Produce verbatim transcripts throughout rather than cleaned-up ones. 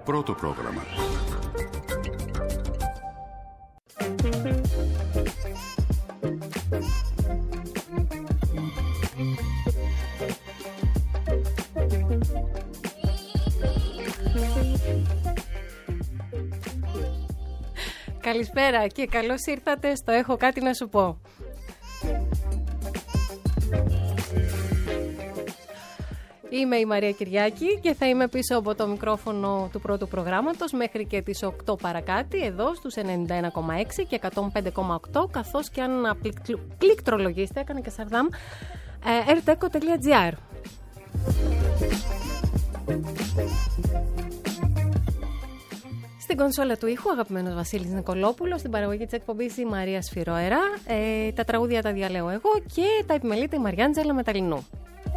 Πρώτο πρόγραμμα. Καλησπέρα και καλώς ήρθατε στο «Έχω κάτι να σου πω». Είμαι η Μαρία Κυριάκη και θα είμαι πίσω από το μικρόφωνο του πρώτου προγράμματος μέχρι και τις οκτώ παρακάτι, εδώ στους ενενήντα ένα κόμμα έξι και εκατόν πέντε κόμμα οκτώ, καθώς και αν πληκτρολογήσετε, έκανε και σαρδάμ, ερτέκο τελεία τζι άρ. Στην κονσόλα του ήχου, αγαπημένος Βασίλης Νικολόπουλος, στην παραγωγή της εκπομπής η Μαρία Σφυρόερα, ε, τα τραγούδια τα διαλέω εγώ και τα επιμελείται η Μαριάντζελα Μεταλλινού.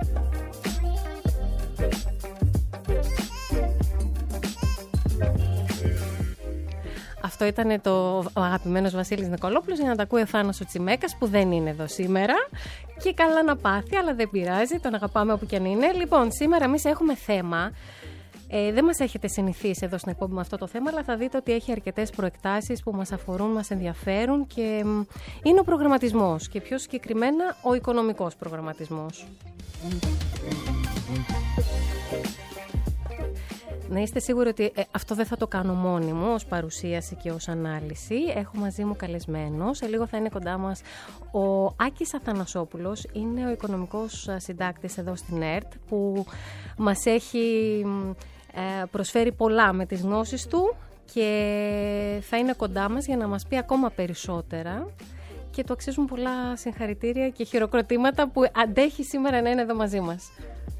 Αυτό ήταν το ο αγαπημένος Βασίλης Νικολόπουλος, για να τα ακούει ο Θάνος ο Τσιμέκας, που δεν είναι εδώ σήμερα. Και καλά να πάθει, αλλά δεν πειράζει, τον αγαπάμε όπου κι αν είναι. Λοιπόν, σήμερα εμείς έχουμε θέμα. Ε, δεν μας έχετε συνηθίσει εδώ στην εκπομπή με αυτό το θέμα, αλλά θα δείτε ότι έχει αρκετές προεκτάσεις που μας αφορούν, μας ενδιαφέρουν και είναι ο προγραμματισμός και πιο συγκεκριμένα ο οικονομικός προγραμματισμός. Να είστε σίγουροι ότι ε, αυτό δεν θα το κάνω μόνη μου ως παρουσίαση και ως ανάλυση. Έχω μαζί μου καλεσμένο. Σε λίγο θα είναι κοντά μας ο Άκης Αθανασόπουλος. Είναι ο οικονομικός συντάκτης εδώ στην ΕΡΤ, που μας έχει ε, προσφέρει πολλά με τις γνώσεις του και θα είναι κοντά μας για να μας πει ακόμα περισσότερα. Και του αξίζουν πολλά συγχαρητήρια και χειροκροτήματα που αντέχει σήμερα να είναι εδώ μαζί μας.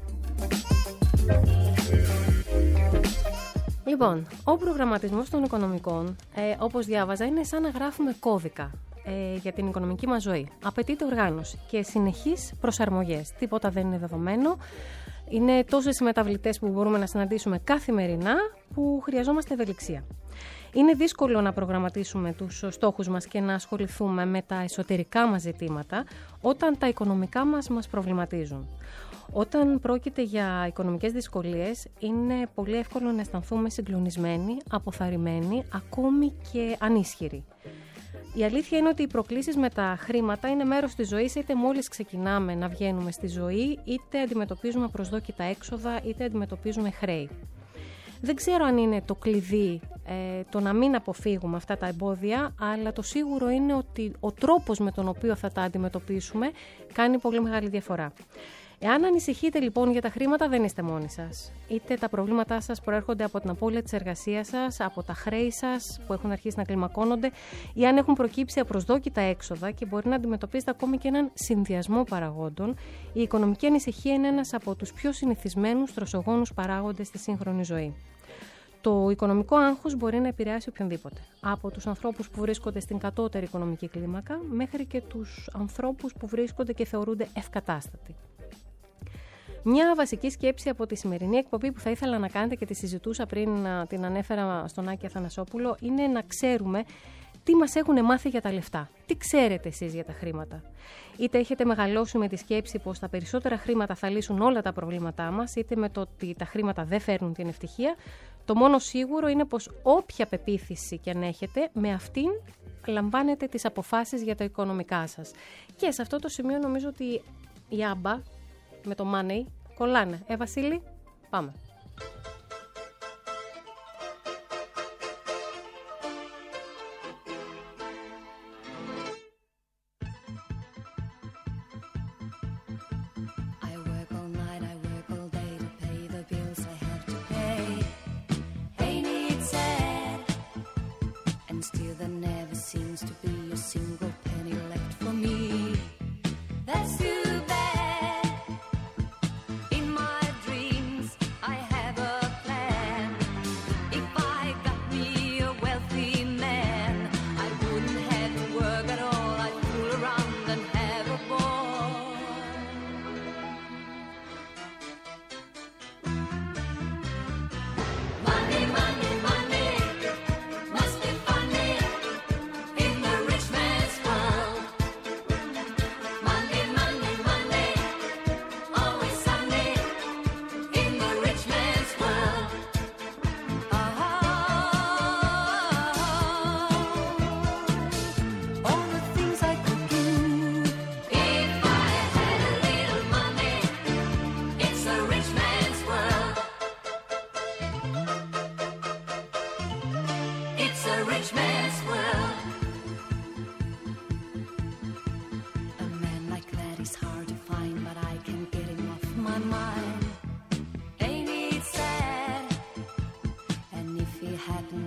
Λοιπόν, ο προγραμματισμός των οικονομικών, ε, όπως διάβαζα, είναι σαν να γράφουμε κώδικα ε, για την οικονομική μας ζωή. Απαιτείται οργάνωση και συνεχείς προσαρμογές. Τίποτα δεν είναι δεδομένο. Είναι τόσες οι μεταβλητές που μπορούμε να συναντήσουμε καθημερινά, που χρειαζόμαστε ευελιξία. Είναι δύσκολο να προγραμματίσουμε τους στόχους μας και να ασχοληθούμε με τα εσωτερικά μας ζητήματα όταν τα οικονομικά μας μας προβληματίζουν. Όταν πρόκειται για οικονομικές δυσκολίες, είναι πολύ εύκολο να αισθανθούμε συγκλονισμένοι, αποθαρρυμένοι, ακόμη και ανίσχυροι. Η αλήθεια είναι ότι οι προκλήσεις με τα χρήματα είναι μέρος της ζωής, είτε μόλις ξεκινάμε να βγαίνουμε στη ζωή, είτε αντιμετωπίζουμε απροσδόκητα έξοδα, είτε αντιμετωπίζουμε χρέη. Δεν ξέρω αν είναι το κλειδί ε, το να μην αποφύγουμε αυτά τα εμπόδια, αλλά το σίγουρο είναι ότι ο τρόπος με τον οποίο θα τα αντιμετωπίσουμε κάνει πολύ μεγάλη διαφορά. Εάν ανησυχείτε λοιπόν για τα χρήματα, δεν είστε μόνοι σας. Είτε τα προβλήματά σας προέρχονται από την απώλεια της εργασίας σας, από τα χρέη σας που έχουν αρχίσει να κλιμακώνονται, ή αν έχουν προκύψει απροσδόκητα έξοδα και μπορεί να αντιμετωπίσετε ακόμη και έναν συνδυασμό παραγόντων, η οικονομική ανησυχία είναι ένας από τους πιο συνηθισμένους τροσογόνους παράγοντες στη σύγχρονη ζωή. Το οικονομικό άγχος μπορεί να επηρεάσει οποιονδήποτε, από τους ανθρώπους που βρίσκονται στην κατώτερη οικονομική κλίμακα μέχρι και τους ανθρώπους που βρίσκονται και θεωρούνται ευκατάστατοι. Μια βασική σκέψη από τη σημερινή εκπομπή που θα ήθελα να κάνετε και τη συζητούσα πριν να την ανέφερα στον Άκη Αθανασόπουλο είναι να ξέρουμε τι μας έχουν μάθει για τα λεφτά. Τι ξέρετε εσείς για τα χρήματα. Είτε έχετε μεγαλώσει με τη σκέψη πως τα περισσότερα χρήματα θα λύσουν όλα τα προβλήματά μας, είτε με το ότι τα χρήματα δεν φέρνουν την ευτυχία, το μόνο σίγουρο είναι πως όποια πεποίθηση και αν έχετε, με αυτήν λαμβάνετε τις αποφάσεις για τα οικονομικά σας. Και σε αυτό το σημείο νομίζω ότι η Άμπα με το money κολλάνε. Ε, Βασίλη, πάμε. I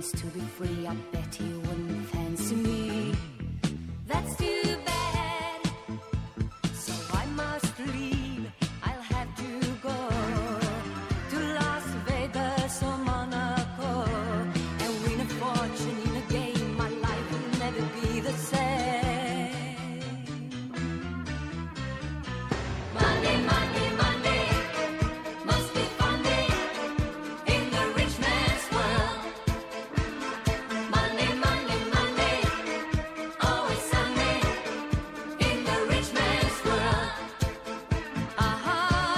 chance to be free, I bet he wouldn't fancy me. That's too bad, so I must leave. I'll have to go to Las Vegas or Monaco and win a fortune in a game. My life will never be the same. Money, money, money, must be funny in the rich man's world. Money, money, money, always sunny in the rich man's world. Aha.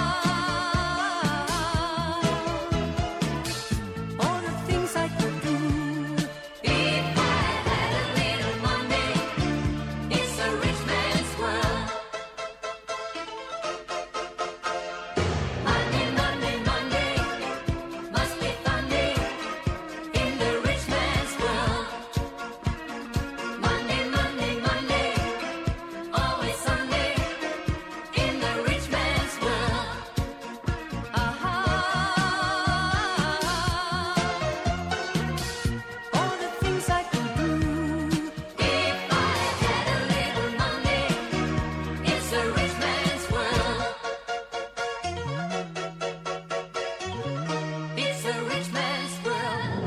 All the things I could do if I had a little money. It's a rich man's world. Money, money, money, must be funny in the rich man's world. Money, money, money, always sunny in the rich man's world. Aha. All the things I could do if I had a little money. It's a rich man's world. It's a rich man's world.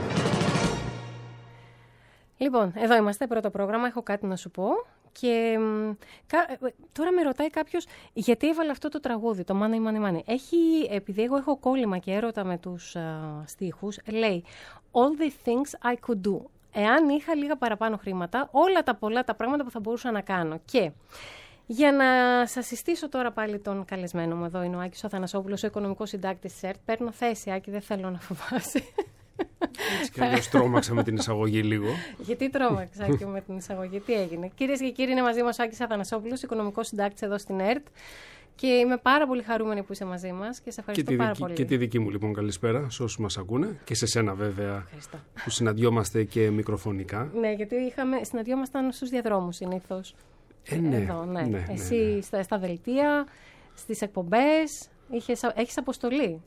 Λοιπόν, εδώ είμαστε, πρώτο πρόγραμμα, έχω κάτι να σου πω. Και μ, κα- ε, τώρα με ρωτάει κάποιος γιατί έβαλε αυτό το τραγούδι, το Money, Money, Money. Έχει, επειδή εγώ έχω κόλλημα και έρωτα με τους α, στίχους, λέει All the things I could do. Εάν είχα λίγα παραπάνω χρήματα, όλα τα πολλά τα πράγματα που θα μπορούσα να κάνω. Και για να σας συστήσω τώρα πάλι τον καλεσμένο μου, εδώ είναι ο Άκης ο Αθανασόπουλος, ο οικονομικός συντάκτης της ΕΡΤ. Παίρνω θέση, Άκη, δεν θέλω να φοβάσαι. Έτσι κι αλλιώς τρόμαξα με την εισαγωγή λίγο. Γιατί τρόμαξα και με την εισαγωγή, τι έγινε. Κυρίες και κύριοι, είναι μαζί μας ο Άκης Αθανασόπουλος, οικονομικός συντάκτης εδώ στην ΕΡΤ. Και είμαι πάρα πολύ χαρούμενη που είσαι μαζί μας και σε Και ευχαριστώ τη, πάρα δική, πολύ. και τη δική μου λοιπόν καλησπέρα σε όσους μας ακούνε και σε σένα βέβαια Ευχαριστώ. που συναντιόμαστε και μικροφωνικά. Ναι, γιατί είχαμε, συναντιόμασταν στους διαδρόμους συνήθως. Ε, ναι, Εδώ, ναι. ναι, ναι, Εσύ ναι. Στα, στα δελτία, στις εκπομπές, είχες, έχεις αποστολή.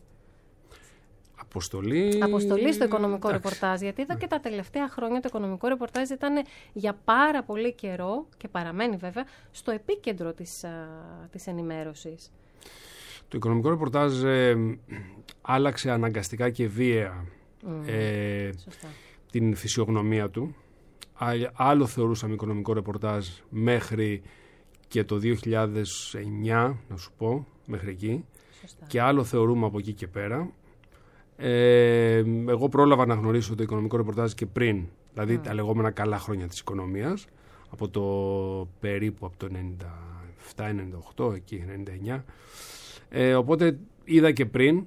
Αποστολή. Αποστολή στο οικονομικό Εντάξει. ρεπορτάζ. Γιατί εδώ και τα τελευταία χρόνια το οικονομικό ρεπορτάζ ήταν για πάρα πολύ καιρό και παραμένει βέβαια στο επίκεντρο της, α, της ενημέρωσης. Το οικονομικό ρεπορτάζ ε, άλλαξε αναγκαστικά και βίαια Mm, ε, σωστά. την φυσιογνωμία του. Ά- Άλλο θεωρούσαμε οικονομικό ρεπορτάζ μέχρι και το δύο χιλιάδες εννιά, να σου πω, μέχρι εκεί. Σωστά. Και άλλο θεωρούμε από εκεί και πέρα. Ε, εγώ πρόλαβα να γνωρίσω το οικονομικό ρεπορτάζ και πριν, δηλαδή τα λεγόμενα καλά χρόνια της οικονομίας, από το περίπου από το ενενήντα επτά ενενήντα οκτώ, εκεί ενενήντα εννιά. Ε, οπότε είδα και πριν,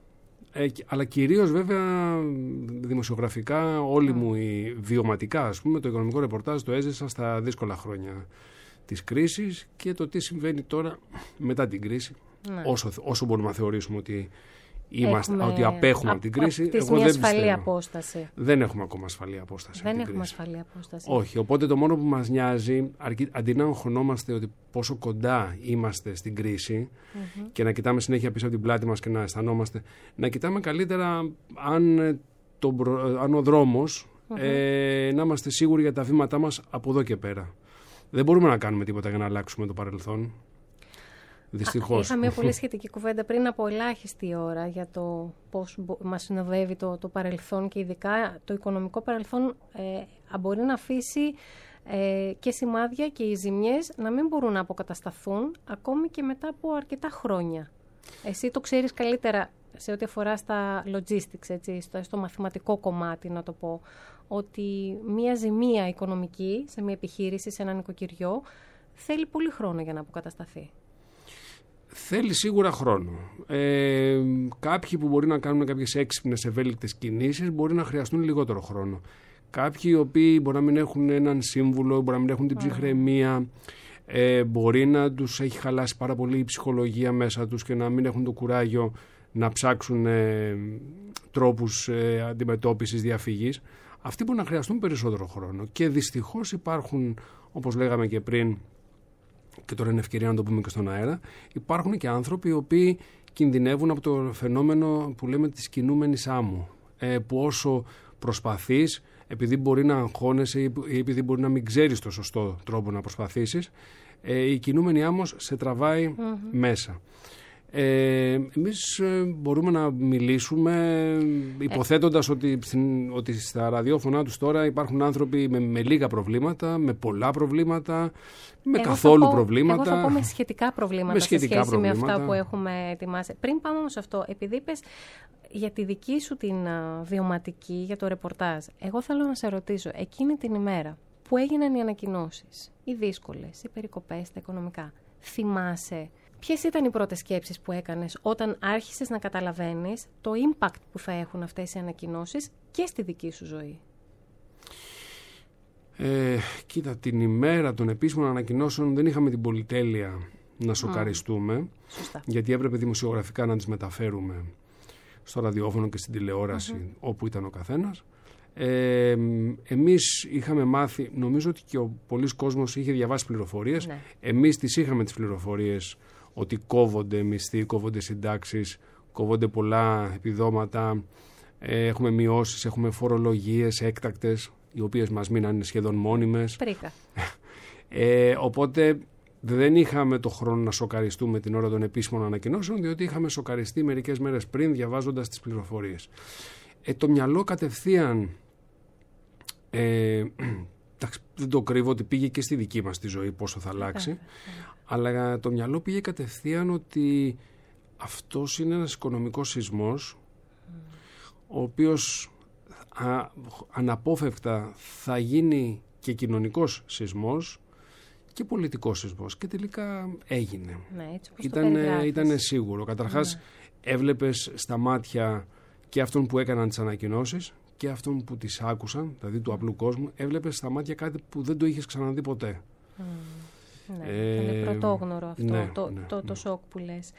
ε, και- αλλά κυρίως βέβαια δημοσιογραφικά, όλοι μου οι βιωματικά, ας πούμε, το οικονομικό ρεπορτάζ το έζησα στα δύσκολα χρόνια της κρίσης και το τι συμβαίνει τώρα μετά την κρίση. Ναι. Όσο, όσο μπορούμε να θεωρήσουμε ότι, είμαστε, Έχουμε ότι απέχουμε απ- από την κρίση, απ' της εγώ μια δεν ασφαλή πιστεύω. απόσταση. Δεν έχουμε ακόμα ασφαλή απόσταση. Δεν από την έχουμε κρίση. ασφαλή απόσταση. Όχι. Οπότε το μόνο που μας νοιάζει, αρκεί, αντί να αγχωνόμαστε ότι πόσο κοντά είμαστε στην κρίση Mm-hmm. και να κοιτάμε συνέχεια πίσω από την πλάτη μας και να αισθανόμαστε, να κοιτάμε καλύτερα αν, ε, το, μπρο- αν ο δρόμος, Mm-hmm. ε, να είμαστε σίγουροι για τα βήματά μας από εδώ και πέρα. Δεν μπορούμε να κάνουμε τίποτα για να αλλάξουμε το παρελθόν. Δυστυχώς. Είχα μια πολύ σχετική κουβέντα πριν από ελάχιστη ώρα για το πώς μπο- μας συνοδεύει το, το παρελθόν και ειδικά το οικονομικό παρελθόν ε, μπορεί να αφήσει ε, και σημάδια και οι ζημιές να μην μπορούν να αποκατασταθούν ακόμη και μετά από αρκετά χρόνια. Εσύ το ξέρεις καλύτερα σε ό,τι αφορά στα logistics, έτσι, στο, στο μαθηματικό κομμάτι να το πω, ότι μια ζημία οικονομική σε μια επιχείρηση, σε ένα νοικοκυριό, θέλει πολύ χρόνο για να αποκατασταθεί. Θέλει σίγουρα χρόνο. Ε, κάποιοι που μπορεί να κάνουν κάποιες έξυπνες ευέλικτες κινήσεις μπορεί να χρειαστούν λιγότερο χρόνο. Κάποιοι οι οποίοι μπορεί να μην έχουν έναν σύμβουλο, μπορεί να μην έχουν την ψυχραιμία, ε, μπορεί να τους έχει χαλάσει πάρα πολύ η ψυχολογία μέσα τους και να μην έχουν το κουράγιο να ψάξουν ε, τρόπους ε, αντιμετώπισης, διαφυγής. Αυτοί μπορεί να χρειαστούν περισσότερο χρόνο. Και δυστυχώς υπάρχουν, όπως λέγαμε και πριν, και τώρα είναι ευκαιρία να το πούμε και στον αέρα, υπάρχουν και άνθρωποι οι οποίοι κινδυνεύουν από το φαινόμενο που λέμε της κινούμενης άμμου. ε, που όσο προσπαθείς, επειδή μπορεί να αγχώνεσαι ή επειδή μπορεί να μην ξέρεις το σωστό τρόπο να προσπαθήσεις, ε, η κινούμενη άμμος σε τραβάει mm-hmm. μέσα. Ε, εμείς μπορούμε να μιλήσουμε υποθέτοντας ε. ότι, ότι στα ραδιόφωνά τους τώρα υπάρχουν άνθρωποι με, με λίγα προβλήματα, με πολλά προβλήματα, με εγώ καθόλου πω, προβλήματα. Εγώ θα πω με σχετικά προβλήματα με σχετικά σε σχέση προβλήματα. με αυτά που έχουμε ετοιμάσει. Πριν πάμε όμως σε αυτό, επειδή είπες για τη δική σου την uh, βιωματική, για το ρεπορτάζ, εγώ θέλω να σε ρωτήσω, εκείνη την ημέρα που έγιναν οι ανακοινώσεις, οι δύσκολες, οι περικοπές, τα οικονομικά, θυμάσαι ποιες ήταν οι πρώτες σκέψεις που έκανες όταν άρχισες να καταλαβαίνεις το impact που θα έχουν αυτές οι ανακοινώσεις και στη δική σου ζωή? Ε, κοίτα, την ημέρα των επίσημων ανακοινώσεων δεν είχαμε την πολυτέλεια να σοκαριστούμε, Σωστά. γιατί έπρεπε δημοσιογραφικά να τις μεταφέρουμε στο ραδιόφωνο και στην τηλεόραση mm-hmm. όπου ήταν ο καθένας. Ε, εμείς είχαμε μάθει, νομίζω ότι και ο πολλής κόσμος είχε διαβάσει πληροφορίες, ναι. εμείς τις είχαμε τις πληροφορίες ότι κόβονται μισθοί, κόβονται συντάξεις, κόβονται πολλά επιδόματα, ε, έχουμε μειώσεις, έχουμε φορολογίες έκτακτες, οι οποίες μας μείνανε σχεδόν μόνιμες. Πρίκα. Ε, οπότε δεν είχαμε το χρόνο να σοκαριστούμε την ώρα των επίσημων ανακοινώσεων, διότι είχαμε σοκαριστεί μερικές μέρες πριν διαβάζοντας τις πληροφορίες. Ε, το μυαλό κατευθείαν, ε, δεν το κρύβω ότι πήγε και στη δική μας τη ζωή πόσο θα αλλάξει, αλλά το μυαλό πήγε κατευθείαν ότι αυτός είναι ένας οικονομικός σεισμός, ο οποίος α, αναπόφευκτα θα γίνει και κοινωνικός σεισμός και πολιτικός σεισμός. Και τελικά έγινε. Ναι, έτσι όπως ήταν, το ήταν σίγουρο. Καταρχάς, ναι. έβλεπες στα μάτια και αυτών που έκαναν τις ανακοινώσεις και αυτών που τις άκουσαν, δηλαδή του απλού κόσμου, έβλεπες στα μάτια κάτι που δεν το είχες ξαναδεί ποτέ. Mm. Ναι, ε, είναι πρωτόγνωρο αυτό, ναι, το, ναι, το, το, ναι. το σοκ που λες.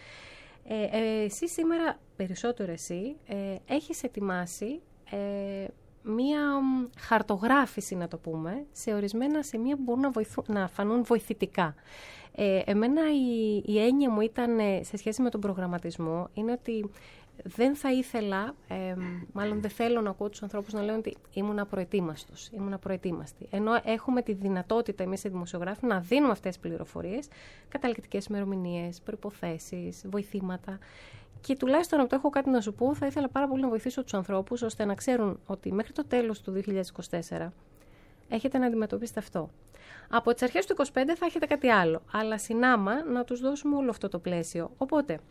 Ε, ε, εσύ σήμερα, περισσότερο εσύ, ε, έχεις ετοιμάσει ε, μία χαρτογράφηση, να το πούμε, σε ορισμένα σημεία που μπορούν να, βοηθού, να φανούν βοηθητικά. Ε, εμένα η, η έννοια μου ήταν, σε σχέση με τον προγραμματισμό, είναι ότι δεν θα ήθελα, ε, μάλλον δεν θέλω να ακούω τους ανθρώπους να λένε ότι ήμουν απροετοίμαστος, ήμουν απροετοίμαστη. Ενώ έχουμε τη δυνατότητα εμείς οι δημοσιογράφοι να δίνουμε αυτές τις πληροφορίες, καταληκτικές ημερομηνίες, προϋποθέσεις, βοηθήματα. Και τουλάχιστον από το έχω κάτι να σου πω, θα ήθελα πάρα πολύ να βοηθήσω τους ανθρώπους ώστε να ξέρουν ότι μέχρι το τέλος του δύο χιλιάδες είκοσι τέσσερα έχετε να αντιμετωπίσετε αυτό. Από τις αρχές του είκοσι πέντε θα έχετε κάτι άλλο, αλλά συνάμα να τους δώσουμε όλο αυτό το πλαίσιο. Οπότε,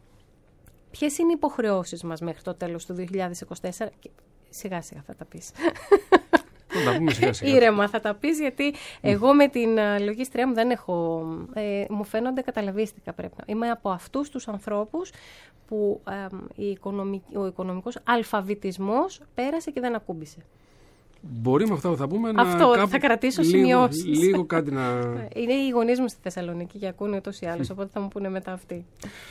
ποιες είναι οι υποχρεώσεις μας μέχρι το τέλος του δύο χιλιάδες είκοσι τέσσερα? Σιγά σιγά θα τα πεις. Θα τα πούμε σιγά σιγά. Ήρεμα θα τα πεις, γιατί εγώ με την uh, λογίστρια μου δεν έχω... Ε, μου φαίνονται καταλαβίστικα πρέπει να... Είμαι από αυτούς τους ανθρώπους που ε, η οικονομικ, ο οικονομικός αλφαβητισμός πέρασε και δεν ακούμπησε. Μπορεί με αυτά που θα πούμε να... Αυτό, κάπου, θα κρατήσω λίγο, σημειώσεις. Λίγο κάτι να... Είναι οι γονείς μου στη Θεσσαλονίκη και ακούνε ούτως ή άλλως, οπότε θα μου πούνε μετά αυτοί.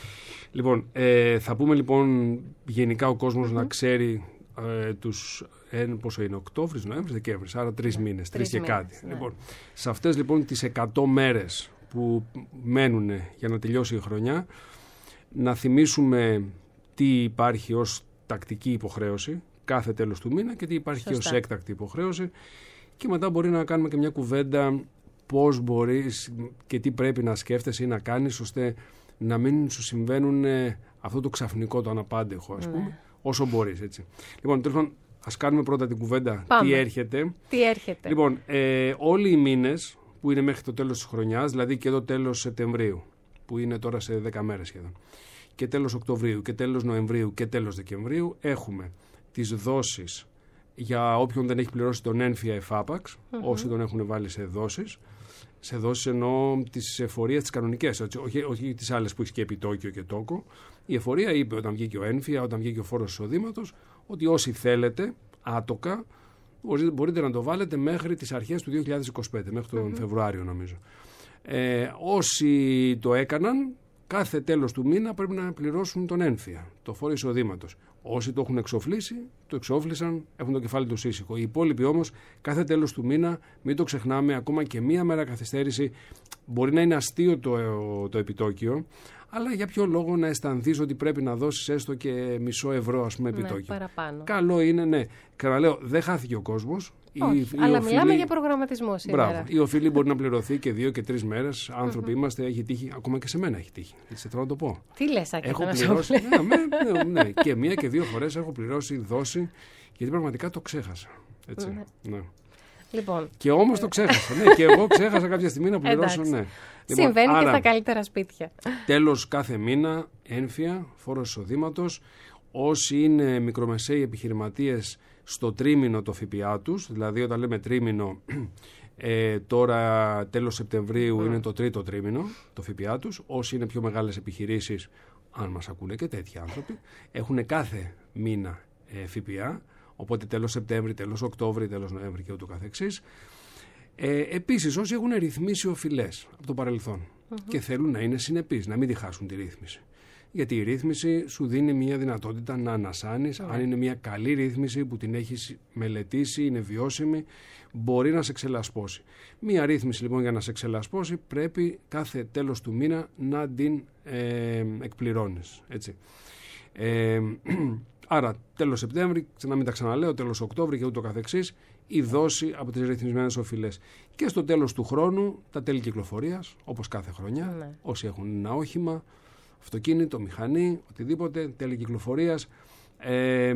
Λοιπόν, ε, θα πούμε λοιπόν γενικά ο κόσμος mm-hmm. να ξέρει ε, τους, ε, πόσο είναι, Οκτώβρης, Νοέμβρης, Δεκέμβρης, άρα τρεις yeah, μήνες, τρεις και κάτι. Ναι. Λοιπόν, σε αυτές λοιπόν τις εκατό μέρες που μένουν για να τελειώσει η χρονιά, να θυμίσουμε τι υπάρχει ως τακτική υποχρέωση κάθε τέλος του μήνα και τι υπάρχει Σωστά. και ως έκτακτη υποχρέωση, και μετά μπορεί να κάνουμε και μια κουβέντα πώς μπορείς και τι πρέπει να σκέφτεσαι ή να κάνεις ώστε να μην σου συμβαίνουν αυτό το ξαφνικό, το αναπάντεχο, ας πούμε, ναι. όσο μπορείς, έτσι. Λοιπόν, τέλος, ας κάνουμε πρώτα την κουβέντα. Πάμε. Τι έρχεται. Τι έρχεται. Λοιπόν, ε, όλοι οι μήνες που είναι μέχρι το τέλος της χρονιάς, δηλαδή και εδώ τέλος Σεπτεμβρίου, που είναι τώρα σε δέκα μέρες σχεδόν, και τέλος Οκτωβρίου και τέλος Νοεμβρίου και τέλος Δεκεμβρίου, έχουμε τις δόσεις για όποιον δεν έχει πληρώσει τον ένφια εφάπαξ, mm-hmm. όσοι τον έχουν βάλει σε δόσεις. Σε δόσεις εννοώ τις εφορίες τις κανονικές, όχι, όχι τις άλλες που έχει και επιτόκιο και τόκο. Η εφορία είπε όταν βγήκε ο ένφια, όταν βγήκε ο φόρος εισοδήματος, ότι όσοι θέλετε άτοκα μπορείτε να το βάλετε μέχρι τις αρχές του δύο χιλιάδες είκοσι πέντε, μέχρι τον mm-hmm. Φεβρουάριο νομίζω. Ε, όσοι το έκαναν, κάθε τέλος του μήνα πρέπει να πληρώσουν τον ένφια, το φόρο εισοδήματος. Όσοι το έχουν εξοφλήσει, το εξόφλησαν, έχουν το κεφάλι τους ήσυχο. Οι υπόλοιποι όμως, κάθε τέλος του μήνα, μην το ξεχνάμε, ακόμα και μία μέρα καθυστέρηση, μπορεί να είναι αστείο το, το επιτόκιο, Αλλά για ποιο λόγο να αισθανθείς ότι πρέπει να δώσεις έστω και μισό ευρώ, ας πούμε, επιτόκιο. Ναι, παραπάνω. Καλό είναι, ναι. Ξαναλέω, δεν χάθηκε ο κόσμος. Όχι, η, αλλά η μιλάμε οφειλή... για προγραμματισμό σήμερα. Μπράβο. Η οφειλή μπορεί να πληρωθεί και δύο και τρεις μέρες. Άνθρωποι είμαστε, έχει τύχει. Ακόμα και σε μένα έχει τύχει. Έτσι, θέλω να το πω. Τι λες, Άκη, έχω να πληρώσει. σου ναι, ναι, ναι, ναι. Και μία και δύο φορές έχω πληρώσει, δώσει. Γιατί πραγματικά το ξέχασα. Έτσι. Ναι. Ναι. Λοιπόν, και όμως το ξέχασα. Ναι, και εγώ ξέχασα κάποια στιγμή να πληρώσω. Ναι. Λοιπόν, συμβαίνει άρα, και στα καλύτερα σπίτια. Τέλος κάθε μήνα, ένφια, φόρος εισοδήματος. Όσοι είναι μικρομεσαίοι επιχειρηματίες, στο τρίμηνο το ΦΠΑ τους, δηλαδή όταν λέμε τρίμηνο, ε, τώρα τέλος Σεπτεμβρίου mm. είναι το τρίτο τρίμηνο το ΦΠΑ τους. Όσοι είναι πιο μεγάλες επιχειρήσεις, αν μας ακούνε και τέτοιοι άνθρωποι, έχουν κάθε μήνα ε, ΦΠΑ, οπότε τέλος Σεπτέμβρη, τέλος Οκτώβρη, τέλος Νοέμβρη και ούτω καθεξής. Ε, επίσης, όσοι έχουν ρυθμίσει οφειλές από το παρελθόν mm-hmm. και θέλουν να είναι συνεπείς, να μην διχάσουν τη ρύθμιση. Γιατί η ρύθμιση σου δίνει μια δυνατότητα να ανασάνεις, mm. αν είναι μια καλή ρύθμιση που την έχεις μελετήσει, είναι βιώσιμη, μπορεί να σε ξελασπώσει. Μια ρύθμιση λοιπόν για να σε ξελασπώσει πρέπει κάθε τέλος του μήνα να την ε, εκπληρώνεις. Έτσι. Ε, άρα τέλος Σεπτέμβρη, να μην τα ξαναλέω, τέλος Οκτώβρη και ούτω καθεξής, η δόση από τις ρυθμισμένες οφειλές. Και στο τέλος του χρόνου τα τέλη κυκλοφορίας, όπως κάθε χρονιά, mm. όσοι έχουν ένα όχημα, αυτοκίνητο, μηχανή, οτιδήποτε, τέλη κυκλοφορίας. Ε,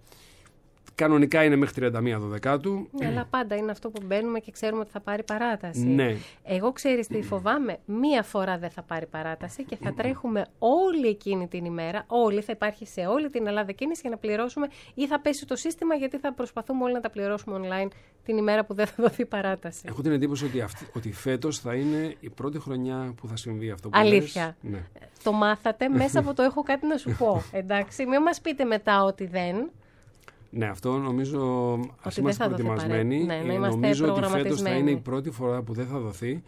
κανονικά είναι μέχρι τριάντα μία Δωδεκάτου. Ναι, αλλά πάντα είναι αυτό που μπαίνουμε και ξέρουμε ότι θα πάρει παράταση. Ναι. Εγώ ξέρεις τι φοβάμαι, μία φορά δεν θα πάρει παράταση και θα τρέχουμε όλη εκείνη την ημέρα, όλη, θα υπάρχει σε όλη την Ελλάδα κίνηση για να πληρώσουμε ή θα πέσει το σύστημα γιατί θα προσπαθούμε όλοι να τα πληρώσουμε online την ημέρα που δεν θα δοθεί παράταση. Έχω την εντύπωση ότι, αυτή, ότι φέτος θα είναι η πρώτη χρονιά που θα συμβεί αυτό που αλήθεια. λες. Ναι. Το μάθατε μέσα από το έχω κάτι να σου πω. Εντάξει, μην μας πείτε μετά ότι δεν. Ναι, αυτό νομίζω ας είμαστε προετοιμασμένοι. Ναι, να είμαστε νομίζω ότι φέτος θα είναι η πρώτη φορά που δεν θα δοθεί,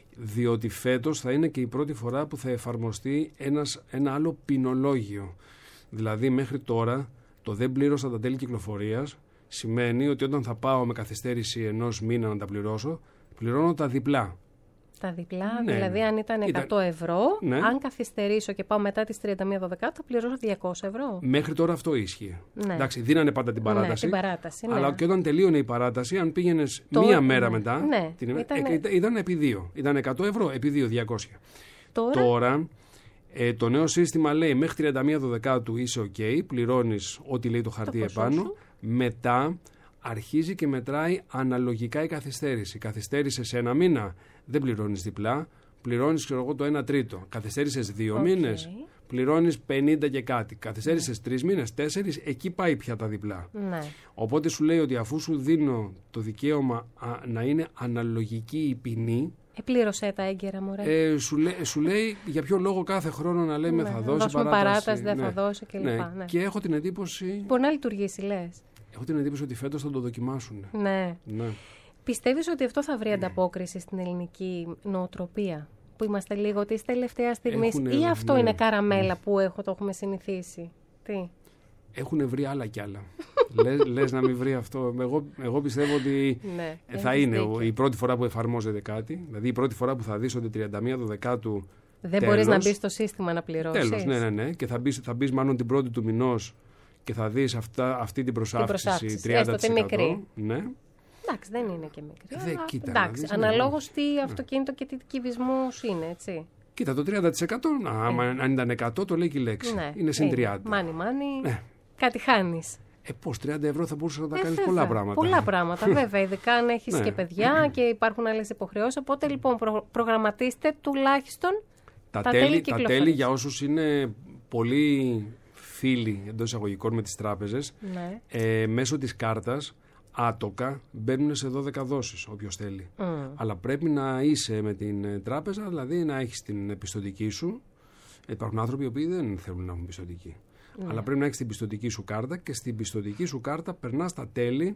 διότι φέτος θα είναι και η πρώτη φορά που θα εφαρμοστεί ένας, ένα άλλο ποινολόγιο. Δηλαδή μέχρι τώρα το δεν πλήρωσα τα τέλη κυκλοφορίας σημαίνει ότι όταν θα πάω με καθυστέρηση ενός μήνα να τα πληρώσω, πληρώνω τα διπλά. Τα διπλά, ναι, δηλαδή αν ήταν εκατό ευρώ, ναι. αν καθυστερήσω και πάω μετά τις τριάντα μία Δωδεκάτου, θα πληρώσω διακόσια ευρώ. Μέχρι τώρα αυτό ίσχυε. Ναι. Εντάξει, δίνανε πάντα την παράταση. Ναι, την παράταση ναι. Αλλά και όταν τελείωνε η παράταση, αν πήγαινες το... μία μέρα ναι. μετά, ναι. την... Ήτανε... ε, ήταν επί δύο. Ήταν εκατό ευρώ επί δύο, διακόσια. Τώρα, τώρα ε, το νέο σύστημα λέει μέχρι τριάντα μία Δωδεκάτου είσαι ok, πληρώνεις ό,τι λέει το χαρτί το επάνω. Σου. Μετά αρχίζει και μετράει αναλογικά η καθυστέρηση. Καθυστέρησε σε ένα μήνα, δεν πληρώνεις διπλά, πληρώνεις ξέρω εγώ το ένα τρίτο. Καθυστέρησες δύο okay. μήνες, πληρώνεις πενήντα και κάτι. Καθυστέρησες ναι. τρεις μήνες, τέσσερις, εκεί πάει πια τα διπλά. Ναι. Οπότε σου λέει ότι αφού σου δίνω το δικαίωμα α, να είναι αναλογική η ποινή, επλήρωσέ τα έγκαιρα, μωρέ. Ε, σου, λέ, σου λέει για ποιο λόγο κάθε χρόνο να λέμε ναι, θα δώσει παράταση. παράταση, δεν ναι. θα δώσει κλπ. Ναι. Ναι. Και έχω την εντύπωση. Μπορεί να λειτουργήσει, λες. Έχω την εντύπωση ότι φέτος θα το δοκιμάσουν. Ναι. ναι. Πιστεύεις ότι αυτό θα βρει ανταπόκριση στην ελληνική νοοτροπία, που είμαστε λίγο της τελευταίας στιγμής, ή αυτό ναι. είναι καραμέλα που έχω, το έχουμε συνηθίσει? Τι? Έχουν βρει άλλα κι άλλα. λες, λες να μην βρει αυτό. Εγώ, εγώ πιστεύω ότι ναι, θα είναι δίκιο. Η πρώτη φορά που εφαρμόζεται κάτι. Δηλαδή η πρώτη φορά που θα δεις ότι τριάντα μία Δωδεκάτου. Δεν μπορείς να μπεις στο σύστημα να πληρώσεις. Τέλος, ναι, ναι, ναι. Και θα μπεις, θα μπεις μάλλον την πρώτη του μηνός και θα δεις αυτά, αυτή την προσάυξηση τριάντα τοις εκατό. Έστω τη μικρή. Ναι. Εντάξει, δεν είναι και μικρή. Δεν, αλλά, κοίτα, εντάξει, δεις, αναλόγως τι ναι. αυτοκίνητο και τι κυβισμός είναι, έτσι. Κοίτα, το τριάντα τοις εκατό, ε. άμα αν ήταν εκατό, το λέει και η λέξη. Ναι. Είναι συν τριάντα. Μάνι, μάνι, ναι. κάτι χάνεις. Ε, πώς, τριάντα ευρώ θα μπορούσε να τα ε, κάνεις πολλά πράγματα. Πολλά πράγματα, βέβαια. Ειδικά αν έχεις ναι. και παιδιά και υπάρχουν άλλες υποχρεώσεις. Οπότε λοιπόν προ, προγραμματίστε τουλάχιστον τα, τα τέλη Τα τέλη για όσους είναι πολύ φίλοι εντός εισαγωγικών με τις τράπεζες, ναι. ε, μέσω της κάρτας άτοκα μπαίνουν σε δώδεκα δόσεις όποιος θέλει. Mm. Αλλά πρέπει να είσαι με την τράπεζα, δηλαδή να έχεις την πιστωτική σου. Υπάρχουν άνθρωποι οι οποίοι δεν θέλουν να έχουν πιστωτική. Ναι. Αλλά πρέπει να έχεις την πιστωτική σου κάρτα και στην πιστωτική σου κάρτα περνάς τα τέλη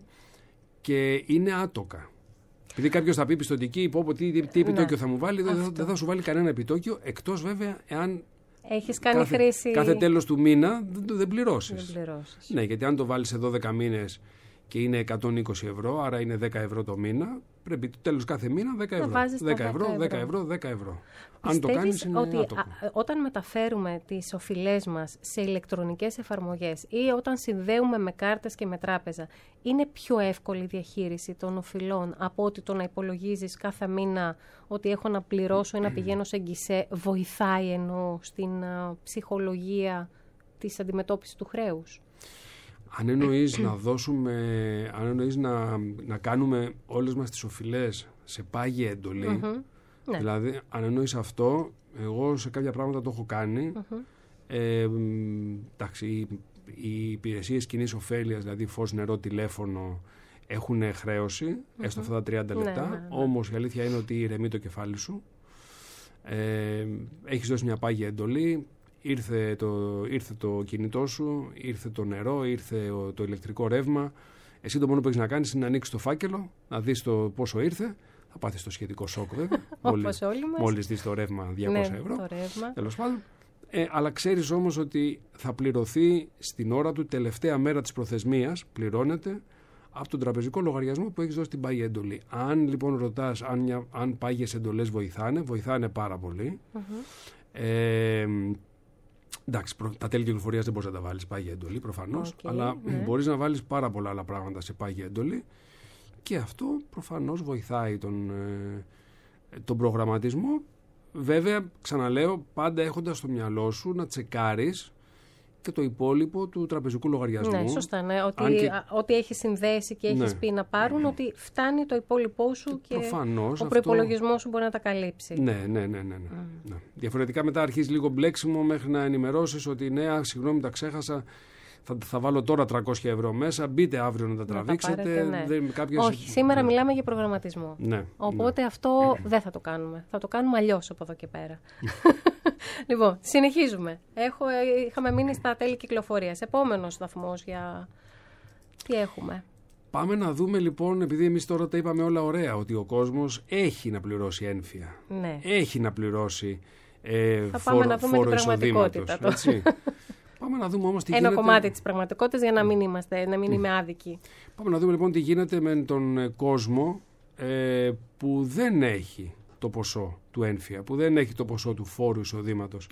και είναι άτοκα. Επειδή κάποιος θα πει πιστωτική, πω, πω τι, τι επιτόκιο ναι. θα μου βάλει, δεν, δεν θα σου βάλει κανένα επιτόκιο, εκτός βέβαια εάν έχεις κάνει κάθε, χρήση... κάθε τέλος του μήνα δεν, δεν πληρώσεις. Δεν πληρώσεις. Ναι, γιατί αν το βάλεις σε δώδεκα μήνες και είναι εκατόν είκοσι ευρώ, άρα είναι δέκα ευρώ το μήνα, πρέπει το τέλος κάθε μήνα δέκα ευρώ. δέκα ευρώ, δέκα ευρώ, δέκα ευρώ. Αν το κάνεις είναι ότι άτομο. α, όταν μεταφέρουμε τις οφειλές μας σε ηλεκτρονικές εφαρμογές ή όταν συνδέουμε με κάρτες και με τράπεζα, είναι πιο εύκολη η διαχείριση των οφειλών από ότι το να υπολογίζεις κάθε μήνα ότι έχω να πληρώσω ή να πηγαίνω σε γκισέ, βοηθάει ενώ στην α, ψυχολογία της αντιμετώπισης του χρέους? Αν εννοείς να δώσουμε, αν εννοείς να, να κάνουμε όλες μας τις οφειλές σε πάγια εντολή, Mm-hmm. Ναι. δηλαδή αν εννοείς αυτό, εγώ σε κάποια πράγματα το έχω κάνει. Mm-hmm. Ε, εντάξει, οι, οι υπηρεσίες κοινής ωφέλειας, δηλαδή φως, νερό, τηλέφωνο, έχουν χρέωση, mm-hmm. έστω αυτά τα τριάντα λεπτά, Ναι, ναι, ναι. όμως η αλήθεια είναι ότι ηρεμεί το κεφάλι σου. Ε, έχεις δώσει μια πάγια εντολή, ήρθε το, ήρθε το κινητό σου, ήρθε το νερό, ήρθε το ηλεκτρικό ρεύμα. Εσύ το μόνο που έχεις να κάνεις είναι να ανοίξεις το φάκελο, να δεις το πόσο ήρθε. Θα πάθεις το σχετικό σοκ βέβαια. Όπως όλοι μας. Μόλις δεις το ρεύμα διακόσια Ναι, ευρώ. το ρεύμα. Τέλος πάντων. Ε, αλλά ξέρεις όμως ότι θα πληρωθεί στην ώρα του, τελευταία μέρα της προθεσμίας, πληρώνεται από τον τραπεζικό λογαριασμό που έχεις δώσει την πάγια εντολή. Αν λοιπόν ρωτάς αν, μια, αν πάγιες εντολές βοηθάνε, βοηθάνε πάρα πολύ. Mm-hmm. Ε, εντάξει, προ, τα τέλη κυκλοφορίας δεν μπορείς να τα βάλεις πάγια εντολή προφανώς, Okay, αλλά ναι. μπορείς να βάλεις πάρα πολλά άλλα πράγματα σε πάγια εντολή και αυτό προφανώς βοηθάει τον, ε, τον προγραμματισμό. Βέβαια, ξαναλέω, πάντα έχοντας στο μυαλό σου να τσεκάρεις και το υπόλοιπο του τραπεζικού λογαριασμού. Ναι, σωστά. Ναι. Ότι, και... α, ότι έχεις συνδέσει και έχεις ναι. πει να πάρουν, ναι. ότι φτάνει το υπόλοιπό σου και, και ο προϋπολογισμός αυτό... σου μπορεί να τα καλύψει. Ναι, ναι, ναι. ναι, ναι. Mm. ναι. Διαφορετικά μετά αρχίζει λίγο μπλέξιμο μέχρι να ενημερώσεις ότι ναι, α, συγγνώμη, τα ξέχασα. Θα, θα βάλω τώρα τριακόσια ευρώ μέσα, μπείτε αύριο να τα τραβήξετε. Να τα πάρετε, ναι. δεν, κάποιες... Όχι, σήμερα ναι. μιλάμε για προγραμματισμό. Ναι, Οπότε ναι. αυτό δεν θα το κάνουμε. Θα το κάνουμε αλλιώς από εδώ και πέρα. Λοιπόν, συνεχίζουμε. Έχω, είχαμε μείνει στα τέλη κυκλοφορίας. Επόμενος σταθμός για... Τι έχουμε? Πάμε να δούμε λοιπόν, επειδή εμείς τώρα τα είπαμε όλα ωραία, ότι ο κόσμος έχει να πληρώσει ένφια. Ναι. Έχει να πληρώσει ε, θα φόρο, πάμε να δούμε φόρο την πραγματικότητα. Έτσι. Πάμε να δούμε όμως τι Ένα γίνεται... κομμάτι της πραγματικότητας για να μην, είμαστε, να μην είμαι άδικη. Πάμε να δούμε λοιπόν τι γίνεται με τον κόσμο ε, που δεν έχει το ποσό του ένφια, που δεν έχει το ποσό του φόρου εισοδήματος.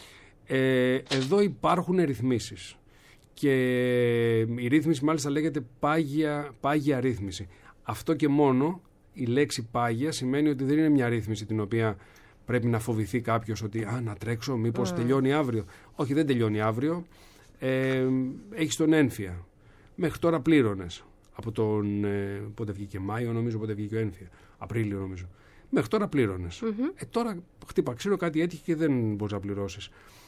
Ε, εδώ υπάρχουν ρυθμίσεις. Και η ρύθμιση μάλιστα λέγεται πάγια, πάγια ρύθμιση. Αυτό και μόνο η λέξη πάγια σημαίνει ότι δεν είναι μια ρύθμιση την οποία πρέπει να φοβηθεί κάποιος ότι α, να τρέξω, μήπως mm. τελειώνει αύριο. Όχι, δεν τελειώνει αύριο. Ε, έχεις τον ένφια. Μέχρι τώρα πλήρωνες. Από τον, ε, πότε βγήκε Μάιο νομίζω, πότε βγήκε ο ένφια. Απρίλιο νομίζω. Μέχρι τώρα πλήρωνες. Mm-hmm. Ε, τώρα χτύπα ξύλο, κάτι έτυχε και δεν μπορείς να πληρώσεις.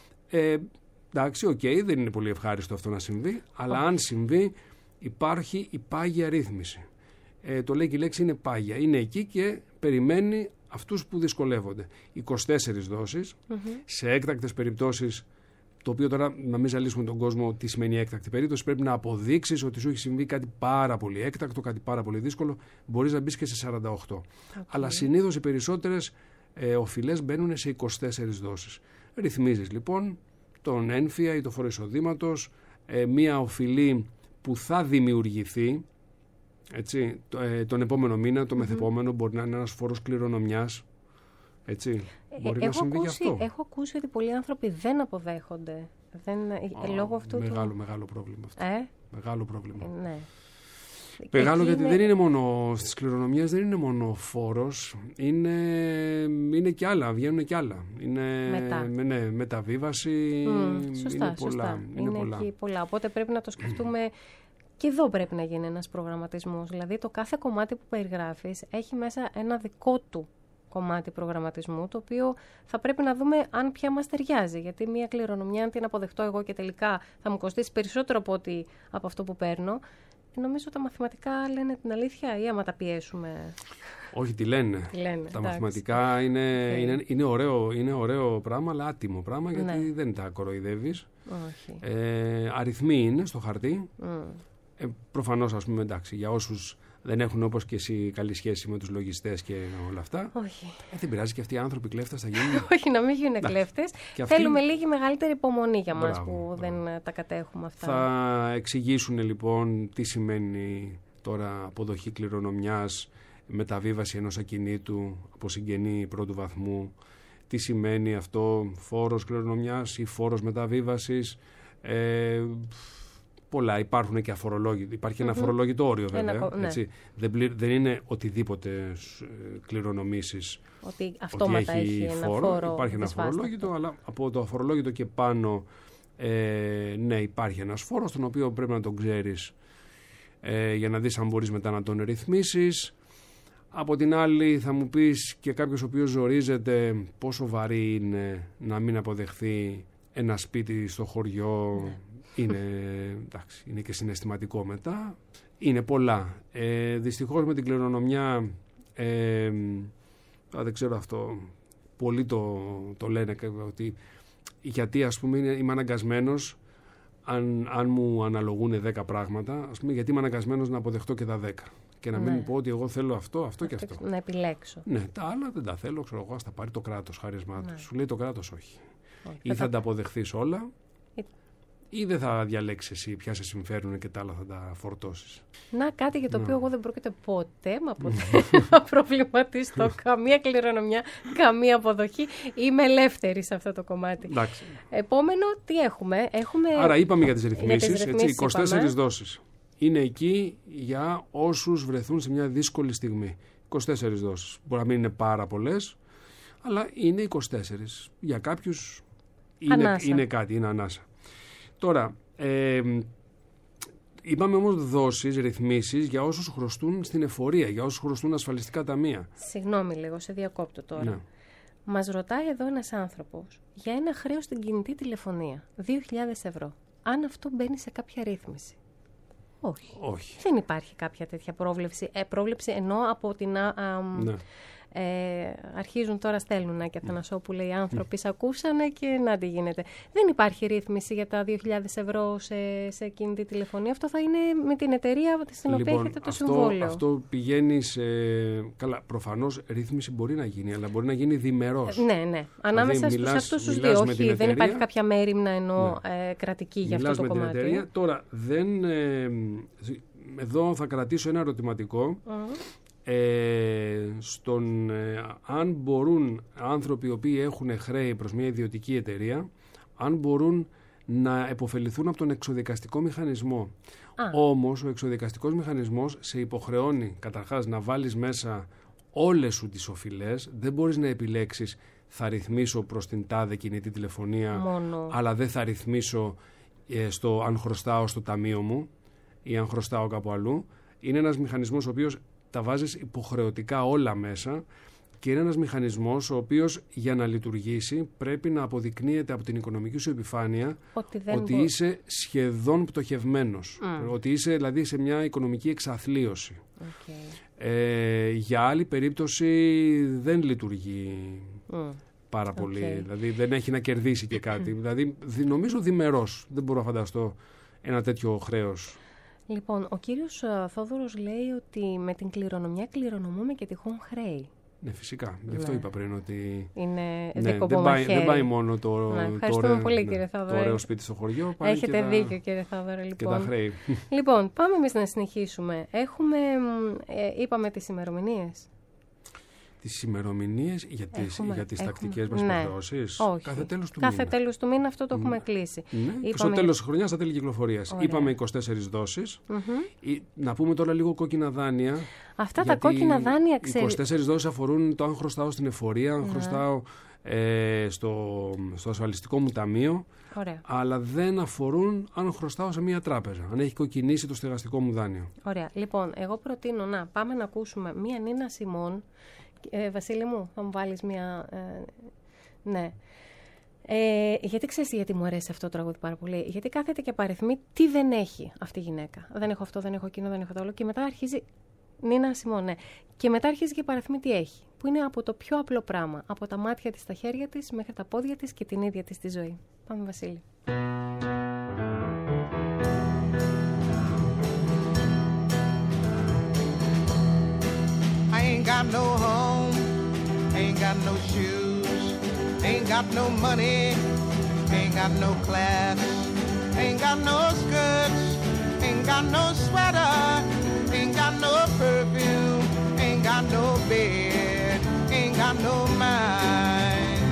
Ε, εντάξει, οκ, okay, δεν είναι πολύ ευχάριστο αυτό να συμβεί, αλλά αν συμβεί υπάρχει η πάγια ρύθμιση. Ε, το λέει και η λέξη είναι πάγια. Είναι εκεί και περιμένει αυτούς που δυσκολεύονται. είκοσι τέσσερις δόσεις, mm-hmm. σε έκτακτες περιπτώσεις, το οποίο τώρα να μην ζαλίσουμε τον κόσμο τι σημαίνει έκτακτη περίπτωση, πρέπει να αποδείξεις ότι σου έχει συμβεί κάτι πάρα πολύ έκτακτο, κάτι πάρα πολύ δύσκολο, μπορείς να μπεις και σε σαράντα οκτώ. Okay. Αλλά συνήθως οι περισσότερες ε, οφειλές μπαίνουν σε είκοσι τέσσερις δόσεις. Ρυθμίζεις λοιπόν τον ένφια ή το φόρο εισοδήματος, ε, μία οφειλή που θα δημιουργηθεί, έτσι, το, ε, τον επόμενο μήνα, το mm-hmm. μεθεπόμενο, μπορεί να είναι ένας φόρος κληρονομιάς. Έτσι, μπορεί ε, να συμβεί ακούσει, και αυτό. Έχω ακούσει ότι πολλοί άνθρωποι δεν αποδέχονται. Δεν, oh, λόγω αυτού μεγάλο, του... μεγάλο πρόβλημα αυτό. Ε? Μεγάλο πρόβλημα. Ε, ναι. Μεγάλο Εκεί γιατί είναι... δεν είναι μόνο στις κληρονομιές, δεν είναι μόνο φόρος, είναι, είναι και άλλα, βγαίνουν και άλλα. Είναι Μετά. με, ναι, μεταβίβαση, mm, σωστά, είναι πολλά. Σωστά. Είναι, είναι πολλά. Εκεί πολλά. Οπότε πρέπει να το σκεφτούμε και εδώ πρέπει να γίνει ένας προγραμματισμός. Δηλαδή το κάθε κομμάτι που περιγράφεις έχει μέσα ένα δικό του κομμάτι προγραμματισμού, το οποίο θα πρέπει να δούμε αν πια μας ταιριάζει. Γιατί μια κληρονομιά, αν την αποδεχτώ εγώ και τελικά θα μου κοστίσει περισσότερο από, ότι, από αυτό που παίρνω, νομίζω τα μαθηματικά λένε την αλήθεια ή άμα τα πιέσουμε. Όχι, τι λένε. Τι λένε τα εντάξει. μαθηματικά είναι, okay. είναι, είναι, ωραίο, είναι ωραίο πράγμα, αλλά άτιμο πράγμα, γιατί ναι. δεν τα κοροϊδεύεις. Όχι. Ε, αριθμοί είναι στο χαρτί. Mm. Ε, προφανώς, ας πούμε, εντάξει, για όσους δεν έχουν όπως και εσύ καλή σχέση με τους λογιστές και όλα αυτά. Όχι. Ε, δεν πειράζει και αυτοί οι άνθρωποι κλέφτες θα γίνουν. Όχι, να μην γίνουν κλέφτες. Αυτοί... Θέλουμε λίγη μεγαλύτερη υπομονή για μας μπράβο, που μπράβο. δεν τα κατέχουμε αυτά. Θα εξηγήσουν λοιπόν τι σημαίνει τώρα αποδοχή κληρονομιάς, μεταβίβαση ενός ακινήτου από συγγενή πρώτου βαθμού, τι σημαίνει αυτό, φόρος κληρονομιάς ή φόρος μεταβίβασης. Ε, πολλά, υπάρχουν και αφορολόγητοι. Υπάρχει mm-hmm. ένα αφορολόγητο όριο βέβαια. Ένα, ναι. Έτσι. Δεν, πλη, δεν είναι οτιδήποτε κληρονομήσεις ότι αυτόματα ότι έχει, έχει φόρο. ένα φόρο. Υπάρχει ένα αφορολόγητο, αλλά από το αφορολόγητο και πάνω ε, ναι, υπάρχει ένας φόρος, τον οποίο πρέπει να τον ξέρεις ε, για να δεις αν μπορείς μετά να τον ρυθμίσεις. Από την άλλη θα μου πεις και κάποιος ο οποίος ζορίζεται πόσο βαρύ είναι να μην αποδεχθεί ένα σπίτι στο χωριό. Ναι. Είναι, εντάξει, είναι και συναισθηματικό μετά. Είναι πολλά. Ε, δυστυχώς με την κληρονομιά ε, δεν ξέρω αυτό, πολλοί το, το λένε ότι γιατί ας πούμε είμαι αναγκασμένος αν, αν μου αναλογούν δέκα πράγματα, ας πούμε, γιατί είμαι αναγκασμένος να αποδεχτώ και τα δέκα. Και να μην ναι. πω ότι εγώ θέλω αυτό, αυτό, αυτό και αυτό. Να επιλέξω. Ναι, τα άλλα δεν τα θέλω, ξέρω εγώ, ας τα πάρει το κράτος χάρισμά του. Ναι. Σου λέει το κράτος όχι. όχι. Ή θα, θα τα αποδεχθείς όλα, ή... ή δεν θα διαλέξεις εσύ ποια σε συμφέρουν και τα άλλα θα τα φορτώσεις. Να, κάτι για το ναι. οποίο εγώ δεν πρόκειται ποτέ μα ποτέ να προβληματιστώ. Καμία κληρονομιά, καμία αποδοχή. Είμαι ελεύθερη σε αυτό το κομμάτι. Εντάξει. Επόμενο, τι έχουμε. έχουμε... Άρα είπαμε για τις ρυθμίσεις, έτσι, είκοσι τέσσερις είπαμε. δόσεις. Είναι εκεί για όσους βρεθούν σε μια δύσκολη στιγμή. είκοσι τέσσερις δόσεις. Μπορεί να μην είναι πάρα πολλές, αλλά είναι είκοσι τέσσερις. Για κάποιους είναι, είναι κάτι, είναι ανάσα. Τώρα, ε, είπαμε όμως δόσεις, ρυθμίσεις για όσους χρωστούν στην εφορία, για όσους χρωστούν ασφαλιστικά ταμεία. Συγγνώμη λίγο, σε διακόπτω τώρα. Ναι. Μας ρωτάει εδώ ένας άνθρωπος για ένα χρέος στην κινητή τηλεφωνία, δύο χιλιάδες ευρώ. Αν αυτό μπαίνει σε κάποια ρύθμιση. Όχι. Όχι. Δεν υπάρχει κάποια τέτοια πρόβλεψη. Ε, πρόβλεψη ενώ από την... Α, α, ναι. ε, αρχίζουν τώρα στέλνουν και Αθανασόπουλε οι άνθρωποι σ' ακούσανε και να τι γίνεται. Δεν υπάρχει ρύθμιση για τα δύο χιλιάδες ευρώ σε, σε κινητή τηλεφωνία. Αυτό θα είναι με την εταιρεία στην λοιπόν, οποία έχετε το αυτό, συμβόλαιο. Αυτό πηγαίνει σε... Καλά, προφανώς ρύθμιση μπορεί να γίνει, αλλά μπορεί να γίνει διμερός. Ναι, ναι. Ανάμεσα δηλαδή, στους αυτούς τους δύο. Όχι, δεν υπάρχει κάποια μέριμνα ενώ ναι. ε, κρατική για μιλάς αυτό το με κομμάτι. Την εταιρεία. Τώρα, δεν... Ε, εδώ θα κρατήσω ένα ερωτηματικό. Mm. Ε, στον, ε, αν μπορούν άνθρωποι οι οποίοι έχουν χρέη προς μια ιδιωτική εταιρεία, αν μπορούν να επωφεληθούν από τον εξοδικαστικό μηχανισμό. Α. Όμως ο εξοδικαστικός μηχανισμός σε υποχρεώνει καταρχάς να βάλεις μέσα όλες σου τις οφειλές. Δεν μπορείς να επιλέξεις θα ρυθμίσω προς την τάδε κινητή τηλεφωνία μόνο, αλλά δεν θα ρυθμίσω ε, στο, αν χρωστάω στο ταμείο μου ή αν χρωστάω κάπου αλλού. Είναι ένας μηχανισμός ο οποίος τα βάζεις υποχρεωτικά όλα μέσα και είναι ένας μηχανισμός ο οποίος για να λειτουργήσει πρέπει να αποδεικνύεται από την οικονομική σου επιφάνεια ότι, ότι μπο... είσαι σχεδόν πτωχευμένος. Mm. Ότι είσαι δηλαδή σε μια οικονομική εξαθλίωση. Okay. Ε, για άλλη περίπτωση δεν λειτουργεί mm. πάρα πολύ. Okay. Δηλαδή δεν έχει να κερδίσει και κάτι. Δηλαδή νομίζω διμερός. Δεν μπορώ να φανταστώ ένα τέτοιο χρέος. Λοιπόν, ο κύριος Θόδωρος λέει ότι με την κληρονομιά κληρονομούμε και τυχόν χρέη. Ναι, φυσικά. Γι' ναι. αυτό είπα πριν ότι είναι ναι, δεν, πάει, δεν πάει μόνο το, ναι, το, ωραίο, πολύ, ναι, το ωραίο σπίτι στο χωριό. Πάει Έχετε και δίκιο τα, κύριε Θόδωρο. Λοιπόν. Και τα χρέη. Λοιπόν, πάμε εμείς να συνεχίσουμε. Έχουμε, ε, είπαμε τις ημερομηνίες. Τις ημερομηνίες για τις, έχουμε, για τις έχουμε, τακτικές μας ναι. υποχρεώσεις. Όχι. Κάθε τέλος του Κάθε μήνα. τέλος του μήνα αυτό το έχουμε κλείσει. Ναι. Είπαμε... Και στο τέλος της χρονιάς, στα τέλη κυκλοφορίας. Ωραία. Είπαμε είκοσι τέσσερις δόσεις. Mm-hmm. Να πούμε τώρα λίγο κόκκινα δάνεια. Αυτά τα κόκκινα δάνεια ξέρει. είκοσι τέσσερις δόσεις αφορούν το αν χρωστάω στην εφορία, αν mm. χρωστάω ε, στο, στο ασφαλιστικό μου ταμείο. Ωραία. Αλλά δεν αφορούν αν χρωστάω σε μια τράπεζα, αν έχει κοκκινήσει το στεγαστικό μου δάνειο. Ωραία. Λοιπόν, εγώ προτείνω να πάμε να ακούσουμε μία Νίνα Σιμών. Ε, Βασίλη μου, θα μου βάλεις μία... Ε, ναι. Ε, γιατί ξέρεις γιατί μου αρέσει αυτό το τραγούδι πάρα πολύ. Γιατί κάθεται και παριθμεί τι δεν έχει αυτή η γυναίκα. Δεν έχω αυτό, δεν έχω εκείνο, δεν έχω το άλλο. Και μετά αρχίζει... Νίνα Σιμών, ναι. Και μετά αρχίζει και παριθμεί τι έχει. Που είναι από το πιο απλό πράγμα. Από τα μάτια της, τα χέρια της, μέχρι τα πόδια της και την ίδια της τη ζωή. Πάμε, Βασίλη. Ain't got no home, ain't got no shoes, ain't got no money, ain't got no class, ain't got no skirts, ain't got no sweater, ain't got no perfume, ain't got no bed, ain't got no mind,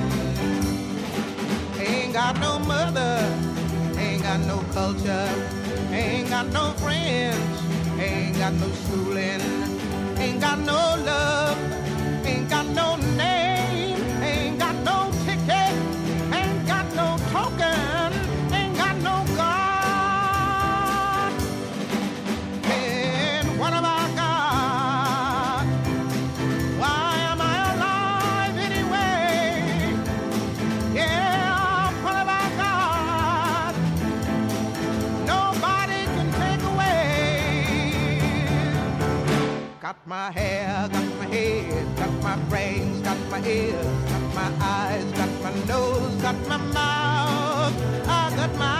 ain't got no mother, ain't got no culture, ain't got no friends, ain't got no schooling, ain't got no love, ain't got no name, ain't got no ticket, ain't got no token, ain't got no God. And what have I got? Why am I alive anyway? Yeah, what have I got? Nobody can take away. Got my hair, got my head, got my brains, got my ears, got my eyes, got my nose, got my mouth, I got my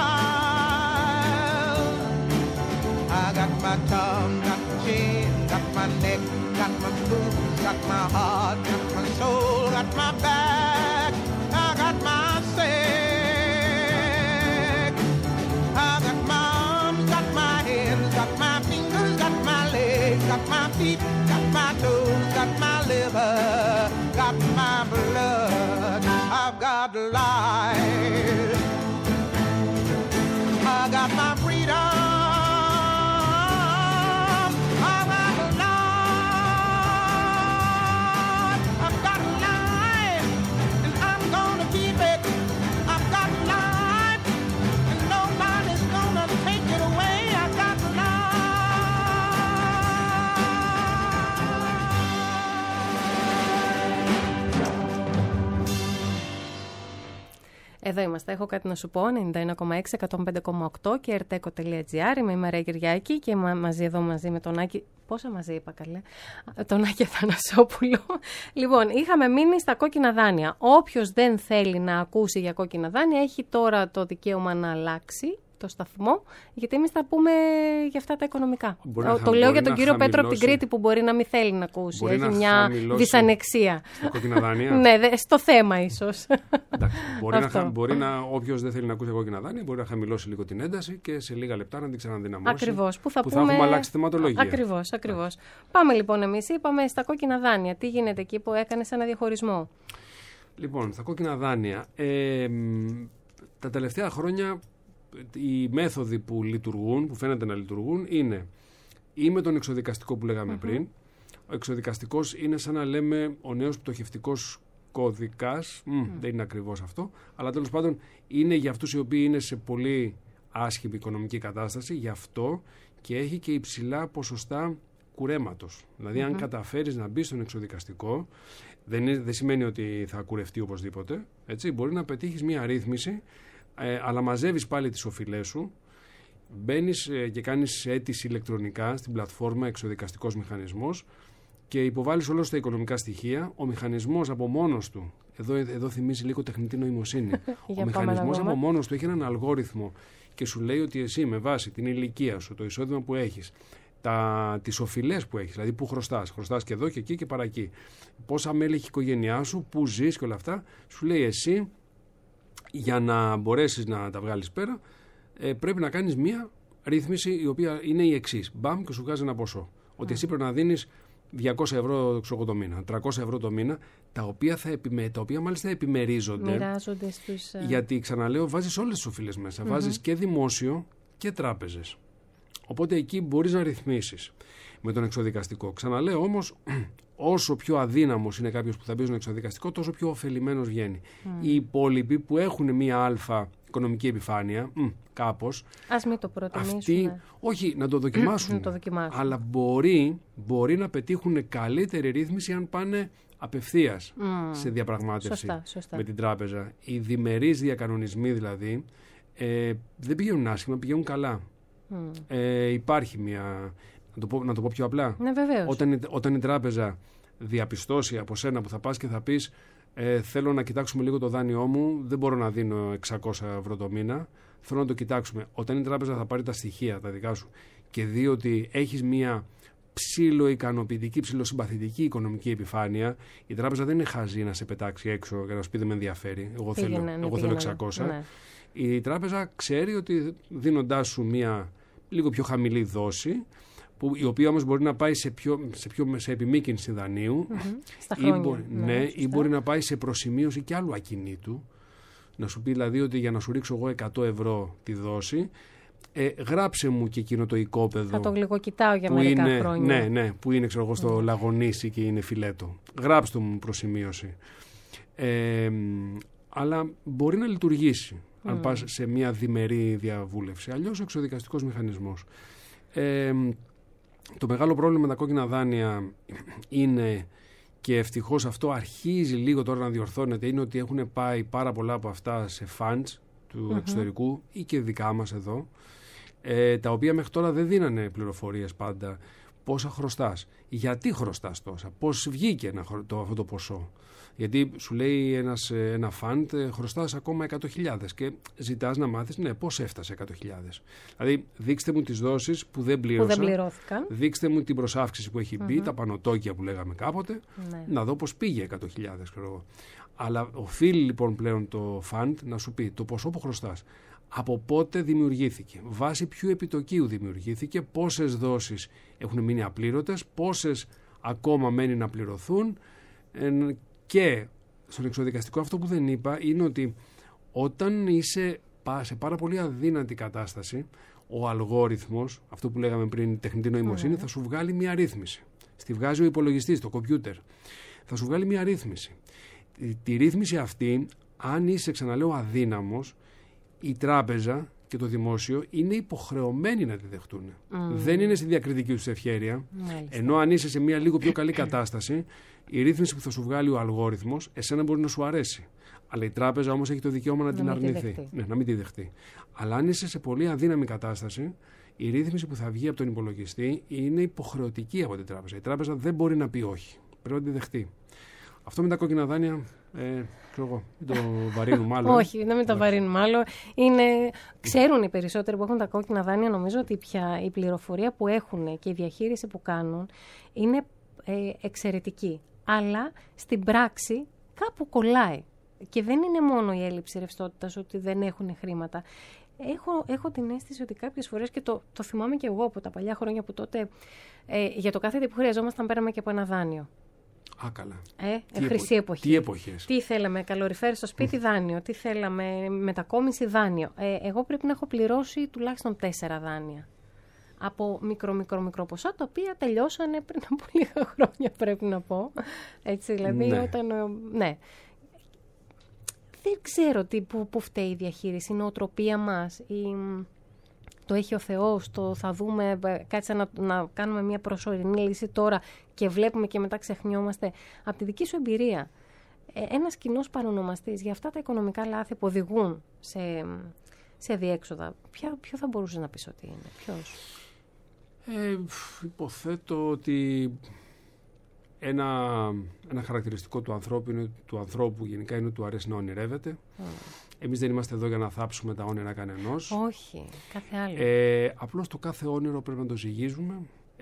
smile. I got my tongue, got my chin, got my neck, got my boobs, got my heart, got my soul, got my back, I got my sex. I got my arms, got my hands, got my fingers, got my legs, got my feet, got my toes, got my liver, got my blood. I've got life. I got my freedom. I've got life. I've got life, and I'm gonna keep it. I've got life, and nobody's gonna take it away. I got Εδώ είμαστε. Έχω κάτι να σου πω. ενενήντα ένα κόμμα έξι, εκατόν πέντε κόμμα οκτώ και ερτέκο τελεία τζι άρ. Είμαι η Μαρία Κυριάκη και μαζί εδώ μαζί με τον Άκη. Πόσα μαζί είπα καλέ. Τον Άκη Αθανασόπουλο. Λοιπόν, είχαμε μείνει στα κόκκινα δάνεια. Όποιος δεν θέλει να ακούσει για κόκκινα δάνεια έχει τώρα το δικαίωμα να αλλάξει το σταθμό, γιατί εμείς θα πούμε για αυτά τα οικονομικά. Μπορεί το να, το λέω για τον κύριο κύριο Πέτρο από την Κρήτη που μπορεί να μην θέλει να ακούσει. Μπορεί έχει να μια δυσανεξία. Στα κόκκινα δάνεια. Ναι, δε, στο θέμα ίσως. Εντάξει, μπορεί να, μπορεί να, όποιος δεν θέλει να ακούσει κόκκινα δάνεια, μπορεί να χαμηλώσει λίγο την ένταση και σε λίγα λεπτά να την ξαναδυναμώσει. Ακριβώς. Που θα, που πούμε... θα έχουμε αλλάξει θεματολογία. Ακριβώς, ακριβώς. Πάμε λοιπόν εμείς. Είπαμε στα κόκκινα δάνεια. Τι γίνεται εκεί που έκανες ένα διαχωρισμό. Λοιπόν, στα κόκκινα δάνεια. Ε, τα τελευταία χρόνια οι μέθοδοι που λειτουργούν, που φαίνεται να λειτουργούν, είναι ή με τον εξοδικαστικό που λέγαμε mm-hmm. πριν. Ο εξοδικαστικός είναι σαν να λέμε ο νέος πτωχευτικός κώδικας. Mm, mm. Δεν είναι ακριβώς αυτό. Αλλά τέλος πάντων είναι για αυτούς οι οποίοι είναι σε πολύ άσχημη οικονομική κατάσταση. Γι' αυτό και έχει και υψηλά ποσοστά κουρέματος. Δηλαδή, mm-hmm. αν καταφέρεις να μπεις στον εξοδικαστικό, δεν, είναι, δεν σημαίνει ότι θα κουρευτεί οπωσδήποτε. Έτσι, μπορεί να πετύχεις μια ρύθμιση. Ε, αλλά μαζεύεις πάλι τις οφειλές σου, μπαίνεις ε, και κάνεις αίτηση ηλεκτρονικά στην πλατφόρμα εξοδικαστικός μηχανισμός και υποβάλλεις όλα τα οικονομικά στοιχεία. Ο μηχανισμός από μόνος του, εδώ, εδώ θυμίζει λίγο τεχνητή νοημοσύνη, ο μηχανισμός από μόνος του έχει έναν αλγόριθμο και σου λέει ότι εσύ με βάση την ηλικία σου, το εισόδημα που έχεις, τα, τις οφειλές που έχεις, δηλαδή που χρωστάς, χρωστάς και εδώ και εκεί και παρά εκεί, πόσα μέλη έχει η οικογένειά σου, που ζεις και όλα αυτά, σου λέει εσύ για να μπορέσεις να τα βγάλεις πέρα, ε, πρέπει να κάνεις μία ρύθμιση η οποία είναι η εξής. Μπαμ και σου βγάζει ένα ποσό. Mm. Ότι εσύ πρέπει να δίνεις διακόσια ευρώ το μήνα, τριακόσια ευρώ το μήνα, τα οποία, θα επιμε... τα οποία μάλιστα επιμερίζονται. Μοιράζονται στους... Γιατί, ξαναλέω, βάζεις όλες τις οφείλες μέσα. Mm-hmm. Βάζεις και δημόσιο και τράπεζες. Οπότε εκεί μπορείς να ρυθμίσεις με τον εξοδικαστικό. Ξαναλέω όμως, όσο πιο αδύναμος είναι κάποιος που θα μπει στον εξοδικαστικό, τόσο πιο ωφελημένος βγαίνει. Mm. Οι υπόλοιποι που έχουν μία αλφα οικονομική επιφάνεια, μ, κάπως. Ας μην το προτιμήσουμε. Αυτοί, όχι, να το δοκιμάσουν. να το δοκιμάσουν. Αλλά μπορεί, μπορεί να πετύχουν καλύτερη ρύθμιση αν πάνε απευθείας mm. σε διαπραγμάτευση σωστά, σωστά. με την τράπεζα. Οι διμερείς διακανονισμοί δηλαδή ε, δεν πηγαίνουν άσχημα, πηγαίνουν καλά. Mm. Ε, υπάρχει μια... Να το, πω, να το πω πιο απλά. Ναι, βεβαίως. Όταν, όταν η τράπεζα διαπιστώσει από σένα που θα πας και θα πεις ε, θέλω να κοιτάξουμε λίγο το δάνειό μου, δεν μπορώ να δίνω εξακόσια ευρώ το μήνα, θέλω να το κοιτάξουμε. Όταν η τράπεζα θα πάρει τα στοιχεία τα δικά σου και δει ότι έχεις μία ψιλοικανοποιητική, ψιλοσυμπαθητική οικονομική επιφάνεια, η τράπεζα δεν είναι χαζή να σε πετάξει έξω και να σου πει δεν με ενδιαφέρει. Εγώ Πήγαινε, θέλω, ναι, εγώ πήγαινε, θέλω εξακόσια. ναι. Η τράπεζα ξέρει ότι δίνοντάς σου μια λίγο πιο χαμηλή δόση, που, η οποία όμως μπορεί να πάει σε, πιο, σε, πιο, σε επιμήκυνση δανείου, Mm-hmm. Στα ή, χρόνια. μπο, Ναι, ναι, σωστά. ή μπορεί να πάει σε προσημείωση και άλλου ακινήτου. Να σου πει δηλαδή ότι για να σου ρίξω εγώ εκατό ευρώ τη δόση, ε, γράψε μου και εκείνο το οικόπεδο. Θα το γλυκοκοιτάω για που μερικά είναι, χρόνια. Ναι, ναι, που είναι ξέρω εγώ, στο Mm. Λαγονίσι και είναι φιλέτο. Γράψτε μου προσημείωση. Ε, αλλά μπορεί να λειτουργήσει Mm. αν πας σε μια διμερή διαβούλευση. Αλλιώς ο εξωδικαστικός μηχανισμός. Ε, το μεγάλο πρόβλημα με τα κόκκινα δάνεια είναι, και ευτυχώς αυτό αρχίζει λίγο τώρα να διορθώνεται, είναι ότι έχουν πάει πάρα πολλά από αυτά σε funds του Mm-hmm. εξωτερικού ή και δικά μας εδώ, ε, τα οποία μέχρι τώρα δεν δίνανε πληροφορίες πάντα πόσα χρωστάς, γιατί χρωστάς τόσα, πώς βγήκε ένα, το, αυτό το ποσό. Γιατί σου λέει ένας, ένα φαντ, χρωστάς ακόμα εκατό χιλιάδες και ζητάς να μάθεις, ναι, πώς έφτασε εκατό χιλιάδες. Δηλαδή, δείξτε μου τις δόσεις που δεν πλήρωσα. Που δεν πληρώθηκαν. Δείξτε μου την προσάυξηση που έχει μπει, mm-hmm. τα πανωτόκια που λέγαμε κάποτε, Ναι. να δω πώς πήγε εκατό χιλιάδες, ξέρω εγώ. Αλλά οφείλει λοιπόν πλέον το φαντ να σου πει το ποσό που χρωστάς. Από πότε δημιουργήθηκε, βάσει ποιου επιτοκίου δημιουργήθηκε, πόσες δόσεις έχουν μείνει απλήρωτες, πόσες ακόμα μένει να πληρωθούν. Και στον εξωδικαστικό αυτό που δεν είπα είναι ότι όταν είσαι σε πάρα πολύ αδύνατη κατάσταση, ο αλγόριθμος, αυτό που λέγαμε πριν, τεχνητή νοημοσύνη, mm. θα σου βγάλει μια ρύθμιση. Στη βγάζει ο υπολογιστής, το κομπιούτερ. Θα σου βγάλει μια ρύθμιση. Τη, τη ρύθμιση αυτή, αν είσαι, ξαναλέω, αδύναμος, η τράπεζα και το δημόσιο είναι υποχρεωμένοι να τη δεχτούν. Mm. Δεν είναι στη διακριτική τους ευχέρεια. Mm. Ενώ αν είσαι σε μια λίγο πιο καλή κατάσταση, η ρύθμιση που θα σου βγάλει ο αλγόριθμος, εσένα μπορεί να σου αρέσει. Αλλά η τράπεζα όμως έχει το δικαίωμα να, να την αρνηθεί. Ναι, να μην τη δεχτεί. Αλλά αν είσαι σε πολύ αδύναμη κατάσταση, η ρύθμιση που θα βγει από τον υπολογιστή είναι υποχρεωτική από την τράπεζα. Η τράπεζα δεν μπορεί να πει όχι. Πρέπει να τη δεχτεί. Αυτό με τα κόκκινα δάνεια, ε, ξέρω εγώ, μην το βαρύνουμε άλλο. Όχι, δεν μην το βαρύνουμε άλλο. Είναι, ξέρουν οι περισσότεροι που έχουν τα κόκκινα δάνεια, νομίζω ότι πια η πληροφορία που έχουν και η διαχείριση που κάνουν είναι ε, εξαιρετική. Αλλά στην πράξη κάπου κολλάει. Και δεν είναι μόνο η έλλειψη ρευστότητας, ότι δεν έχουν χρήματα. Έχω, έχω την αίσθηση ότι κάποιες φορές, και το, το θυμάμαι και εγώ από τα παλιά χρόνια που τότε ε, για το κάθε τι που χρειαζόμασταν πέραμε και από ένα δάνειο. Α, καλά. Ε, ε, χρυσή εποχή. Τι εποχές. Τι θέλαμε, καλοριφέρ στο σπίτι δάνειο, τι θέλαμε, μετακόμιση δάνειο. Ε, εγώ πρέπει να έχω πληρώσει τουλάχιστον τέσσερα δάνεια. Από μικρό, μικρό, μικρό ποσά, τα οποία τελειώσανε πριν από λίγα χρόνια, πρέπει να πω. Έτσι, δηλαδή, ναι. όταν... Ναι. Δεν ξέρω τι, που, που φταίει η διαχείριση, η νοοτροπία μας, η... το έχει ο Θεός, το θα δούμε, κάτσε να, να κάνουμε μια προσωρινή λύση τώρα και βλέπουμε και μετά ξεχνιόμαστε. Από τη δική σου εμπειρία, ένας κοινός παρονομαστής για αυτά τα οικονομικά λάθη που οδηγούν σε, σε διέξοδα, ποια, ποιο θα μπορούσες να πεις ότι είναι, ποιος? Ε, υποθέτω ότι ένα, ένα χαρακτηριστικό του ανθρώπου, είναι, του ανθρώπου γενικά είναι ότι του αρέσει να ονειρεύεται. Mm. Εμείς δεν είμαστε εδώ για να θάψουμε τα όνειρα κανενός. Όχι, κάθε άλλο. Ε, απλώς το κάθε όνειρο πρέπει να το ζυγίζουμε.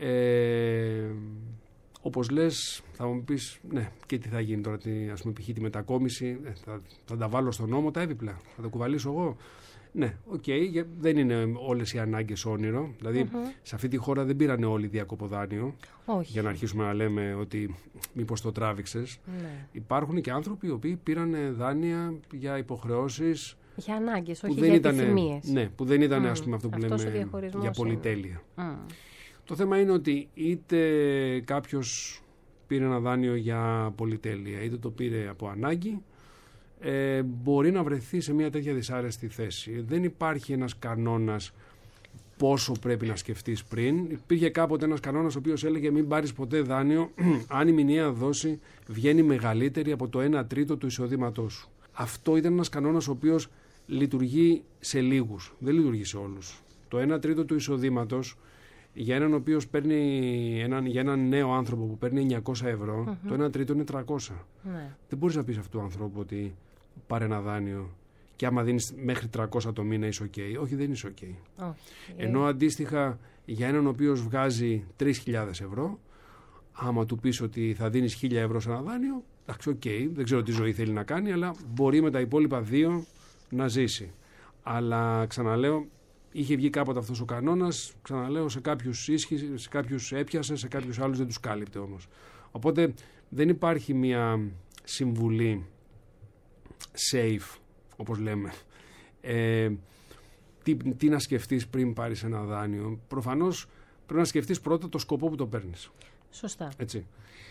Ε, όπως λες, θα μου πεις, ναι, και τι θα γίνει τώρα, τι, ας πούμε, π.χ. τη μετακόμιση, ε, θα, θα τα βάλω στο νόμο τα έπιπλα, θα τα κουβαλήσω εγώ. Ναι, οκ, okay, δεν είναι όλες οι ανάγκες όνειρο. Δηλαδή, mm-hmm. σε αυτή τη χώρα δεν πήρανε όλοι διακοποδάνειο. Όχι. Για να αρχίσουμε να λέμε ότι μήπως το τράβηξες. Ναι. Υπάρχουν και άνθρωποι οι οποίοι πήραν δάνεια για υποχρεώσεις. Για ανάγκες, όχι για για ήτανε, επιθυμίες. Ναι, που δεν ήταν, mm. ας πούμε, αυτό που Αυτός λέμε για πολυτέλεια. Mm. Το θέμα είναι ότι είτε κάποιος πήρε ένα δάνειο για πολυτέλεια, είτε το πήρε από ανάγκη, Ε, μπορεί να βρεθεί σε μια τέτοια δυσάρεστη θέση. Δεν υπάρχει ένας κανόνας πόσο πρέπει να σκεφτείς πριν. Υπήρχε κάποτε ένας κανόνας ο οποίος έλεγε μην πάρεις ποτέ δάνειο αν η μηνιαία δόση βγαίνει μεγαλύτερη από το ένα τρίτο του εισοδήματός σου. Αυτό ήταν ένας κανόνας ο οποίος λειτουργεί σε λίγους, δεν λειτουργεί σε όλους. Το ένα τρίτο του εισοδήματος για έναν ο οποίος παίρνει έναν, για έναν νέο άνθρωπο που παίρνει εννιακόσια ευρώ, mm-hmm. το ένα τρίτο είναι τριακόσια. Ναι. Δεν μπορείς να πεις αυτού του ανθρώπου ότι πάρε ένα δάνειο και άμα δίνεις μέχρι τριακόσια το μήνα είσαι ok. Όχι, δεν είσαι ok. Oh, Ενώ αντίστοιχα για έναν ο οποίος βγάζει τρεις χιλιάδες ευρώ, άμα του πεις ότι θα δίνεις χίλια ευρώ σε ένα δάνειο, εντάξει, οκ, okay, δεν ξέρω τι ζωή θέλει να κάνει, αλλά μπορεί με τα υπόλοιπα δύο να ζήσει. Αλλά ξαναλέω, είχε βγει κάποτε αυτός ο κανόνας, ξαναλέω, σε κάποιους ίσχυε, σε κάποιους έπιασε, σε κάποιους άλλους δεν τους κάλυπτε όμως. Οπότε δεν υπάρχει μια συμβουλή safe, όπως λέμε. Ε, τι, τι να σκεφτείς πριν πάρεις ένα δάνειο. Προφανώς πρέπει να σκεφτείς πρώτα το σκοπό που το παίρνεις. Σωστά. Έτσι.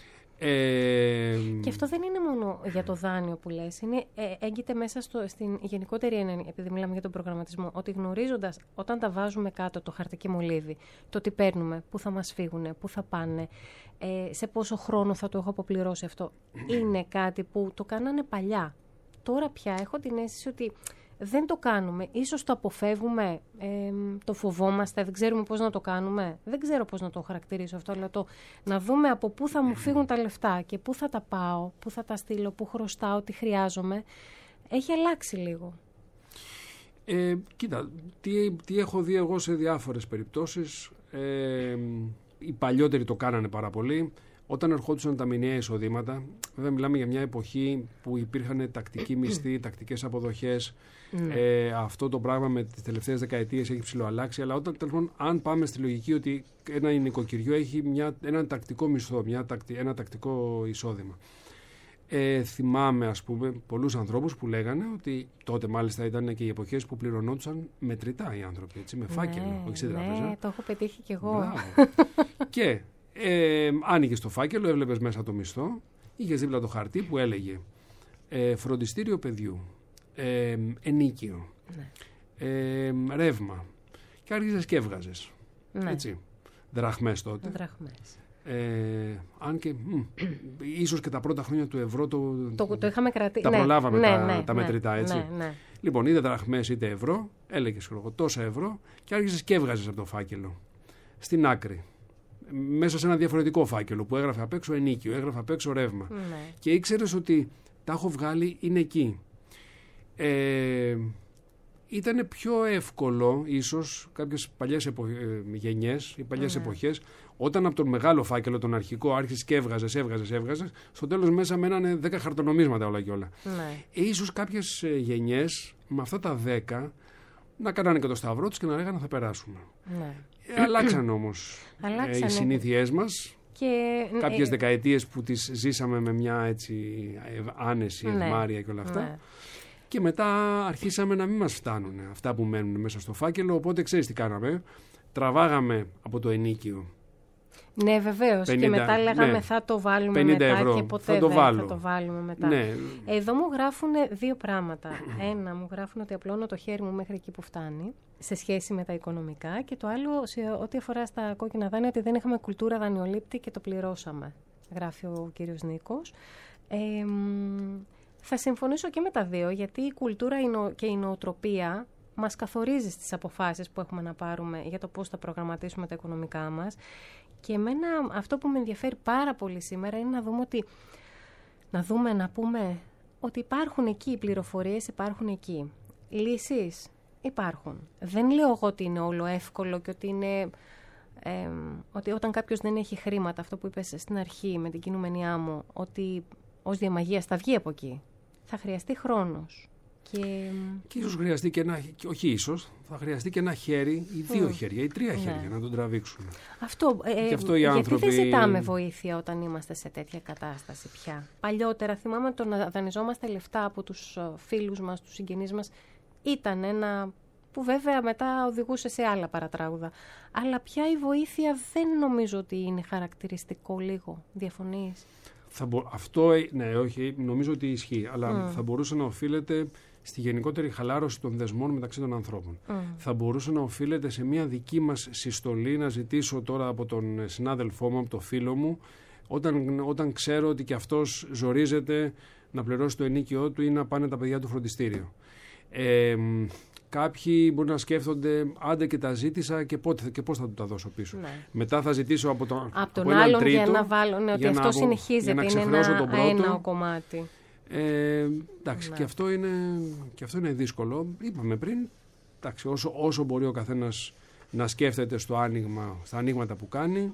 Ε, και αυτό δεν είναι μόνο για το δάνειο που λες, είναι, ε, έγκυται μέσα στο, στην γενικότερη έννοια, επειδή μιλάμε για τον προγραμματισμό, ότι γνωρίζοντας όταν τα βάζουμε κάτω το χαρτί μολύβι, το τι παίρνουμε, πού θα μας φύγουν, πού θα πάνε, ε, σε πόσο χρόνο θα το έχω αποπληρώσει αυτό, είναι κάτι που το κάνανε παλιά. Τώρα πια έχω την αίσθηση ότι δεν το κάνουμε, ίσως το αποφεύγουμε, ε, το φοβόμαστε, δεν ξέρουμε πώς να το κάνουμε. Δεν ξέρω πώς να το χαρακτηρίσω αυτό, αλλά το να δούμε από πού θα μου φύγουν τα λεφτά και πού θα τα πάω, πού θα τα στείλω, πού χρωστάω, τι χρειάζομαι, έχει αλλάξει λίγο. Ε, κοίτα, τι, τι έχω δει εγώ σε διάφορες περιπτώσεις. Ε, οι παλιότεροι το κάνανε πάρα πολύ. Όταν ερχόντουσαν τα μηνιαία εισοδήματα, βέβαια μιλάμε για μια εποχή που υπήρχαν τακτικοί μισθοί, τακτικές αποδοχές. Ναι. Ε, αυτό το πράγμα με τις τελευταίες δεκαετίες έχει ψηλοαλλάξει. Αλλά όταν, τέλος, αν πάμε στη λογική ότι ένα νοικοκυριό έχει μια, έναν τακτικό μισθό, μια, ένα τακτικό εισόδημα. Ε, θυμάμαι, ας πούμε, πολλούς ανθρώπους που λέγανε ότι τότε μάλιστα ήταν και οι εποχές που πληρωνόντουσαν μετρητά οι άνθρωποι, έτσι, με φάκελο, ναι, όχι σε ναι, τράπεζα. Ναι, το έχω πετύχει κι εγώ. Και ε, άνοιγες το φάκελο, έβλεπες μέσα το μισθό, είχες δίπλα το χαρτί που έλεγε ε, φροντιστήριο παιδιού, ε, ενίκιο, ναι. ε, ρεύμα, και άρχισες και έβγαζες, ναι. έτσι, δραχμές τότε. Δραχμές. Ε, αν και μ, ίσως και τα πρώτα χρόνια του ευρώ το, το, το είχαμε κρατήσει. Τα ναι, προλάβαμε ναι, τα, ναι, τα ναι, μετρητά, έτσι. Ναι, ναι. Λοιπόν, είτε δραχμές είτε ευρώ, έλεγες τόσα ευρώ και άρχισες και έβγαζες από το φάκελο. Στην άκρη. Μέσα σε ένα διαφορετικό φάκελο που έγραφε απ' έξω ενίκιο, έγραφε απ' έξω ρεύμα. Ναι. Και ήξερες ότι τα έχω βγάλει, είναι εκεί. Ε, Ήταν πιο εύκολο, ίσως, κάποιες παλιές επο... γενιές ή παλιές ναι. εποχές, όταν από τον μεγάλο φάκελο, τον αρχικό, άρχισες και έβγαζες, έβγαζες, έβγαζες, στο τέλος μέσα μένανε δέκα χαρτονομίσματα όλα και όλα. Ναι. Ε, ίσως κάποιες γενιές, με αυτά τα δέκα, να κάνανε και το σταυρό τους και να λέγανε θα περάσουμε. Ναι. Ε, αλλάξαν όμως ε, οι συνήθειές μας. Και, κάποιες ε, δεκαετίες που τις ζήσαμε με μια έτσι άνεση, ναι. ευμάρεια και όλα αυτά. Ναι. Και μετά αρχίσαμε να μην μας φτάνουν αυτά που μένουν μέσα στο φάκελο, οπότε ξέρεις τι κάναμε. Τραβάγαμε από το ενίκιο. Ναι, βεβαίως. Και μετά λέγαμε ναι, θα το βάλουμε μετά ευρώ, και ποτέ θα το δεν βάλω. θα το βάλουμε μετά. Ναι. Εδώ μου γράφουν δύο πράγματα. Ένα, μου γράφουν ότι απλώνω το χέρι μου μέχρι εκεί που φτάνει, σε σχέση με τα οικονομικά. Και το άλλο, σε ό,τι αφορά στα κόκκινα δάνεια, ότι δεν είχαμε κουλτούρα δανειολήπτη και το πληρώσαμε. Γράφει ο κύριος Νίκος. Ε, Θα συμφωνήσω και με τα δύο, γιατί η κουλτούρα και η νοοτροπία μας καθορίζει στις αποφάσεις που έχουμε να πάρουμε για το πώς θα προγραμματίσουμε τα οικονομικά μας. Και εμένα αυτό που με ενδιαφέρει πάρα πολύ σήμερα είναι να δούμε ότι, να δούμε, να πούμε ότι υπάρχουν εκεί οι πληροφορίες, υπάρχουν εκεί. Λύσεις υπάρχουν. Δεν λέω εγώ ότι είναι όλο εύκολο και ότι είναι... Ε, ότι όταν κάποιος δεν έχει χρήματα, αυτό που είπες στην αρχή με την κινούμενιά μου, ότι ως διαμαγείας θα βγει από εκεί. Θα χρειαστεί χρόνος. Και... και ίσως χρειαστεί και ένα, όχι ίσως, θα χρειαστεί και ένα χέρι ή δύο mm. χέρια ή τρία ναι. χέρια να τον τραβήξουν. Αυτό, ε, και αυτό οι γιατί άνθρωποι... δεν ζητάμε βοήθεια όταν είμαστε σε τέτοια κατάσταση πια. Παλιότερα θυμάμαι το να δανειζόμαστε λεφτά από τους φίλους μας, τους συγγενείς μας, ήταν ένα... που βέβαια μετά οδηγούσε σε άλλα παρατράγουδα. Αλλά πια η βοήθεια δεν νομίζω ότι είναι χαρακτηριστικό λίγο. Διαφωνείς? Θα μπο... Αυτό, ναι, όχι, νομίζω ότι ισχύει, αλλά mm. θα μπορούσε να οφείλεται στη γενικότερη χαλάρωση των δεσμών μεταξύ των ανθρώπων. Mm. Θα μπορούσε να οφείλεται σε μια δική μας συστολή, να ζητήσω τώρα από τον συνάδελφό μου, από τον φίλο μου, όταν, όταν ξέρω ότι και αυτός ζορίζεται να πληρώσει το ενίκιό του ή να πάνε τα παιδιά του φροντιστήριο. Ε, Κάποιοι μπορεί να σκέφτονται, άντε και τα ζήτησα και, πότε, και πώς θα του τα δώσω πίσω. Ναι. Μετά θα ζητήσω από, τον, από τον από άλλον τρίτο, για να βάλω, ναι, ότι αυτό να, συνεχίζεται, είναι ένα, ένα κομμάτι. Ε, εντάξει, ναι. και, αυτό είναι, και αυτό είναι δύσκολο. Είπαμε πριν, εντάξει, όσο, όσο μπορεί ο καθένας να σκέφτεται στο άνοιγμα, στα ανοίγματα που κάνει,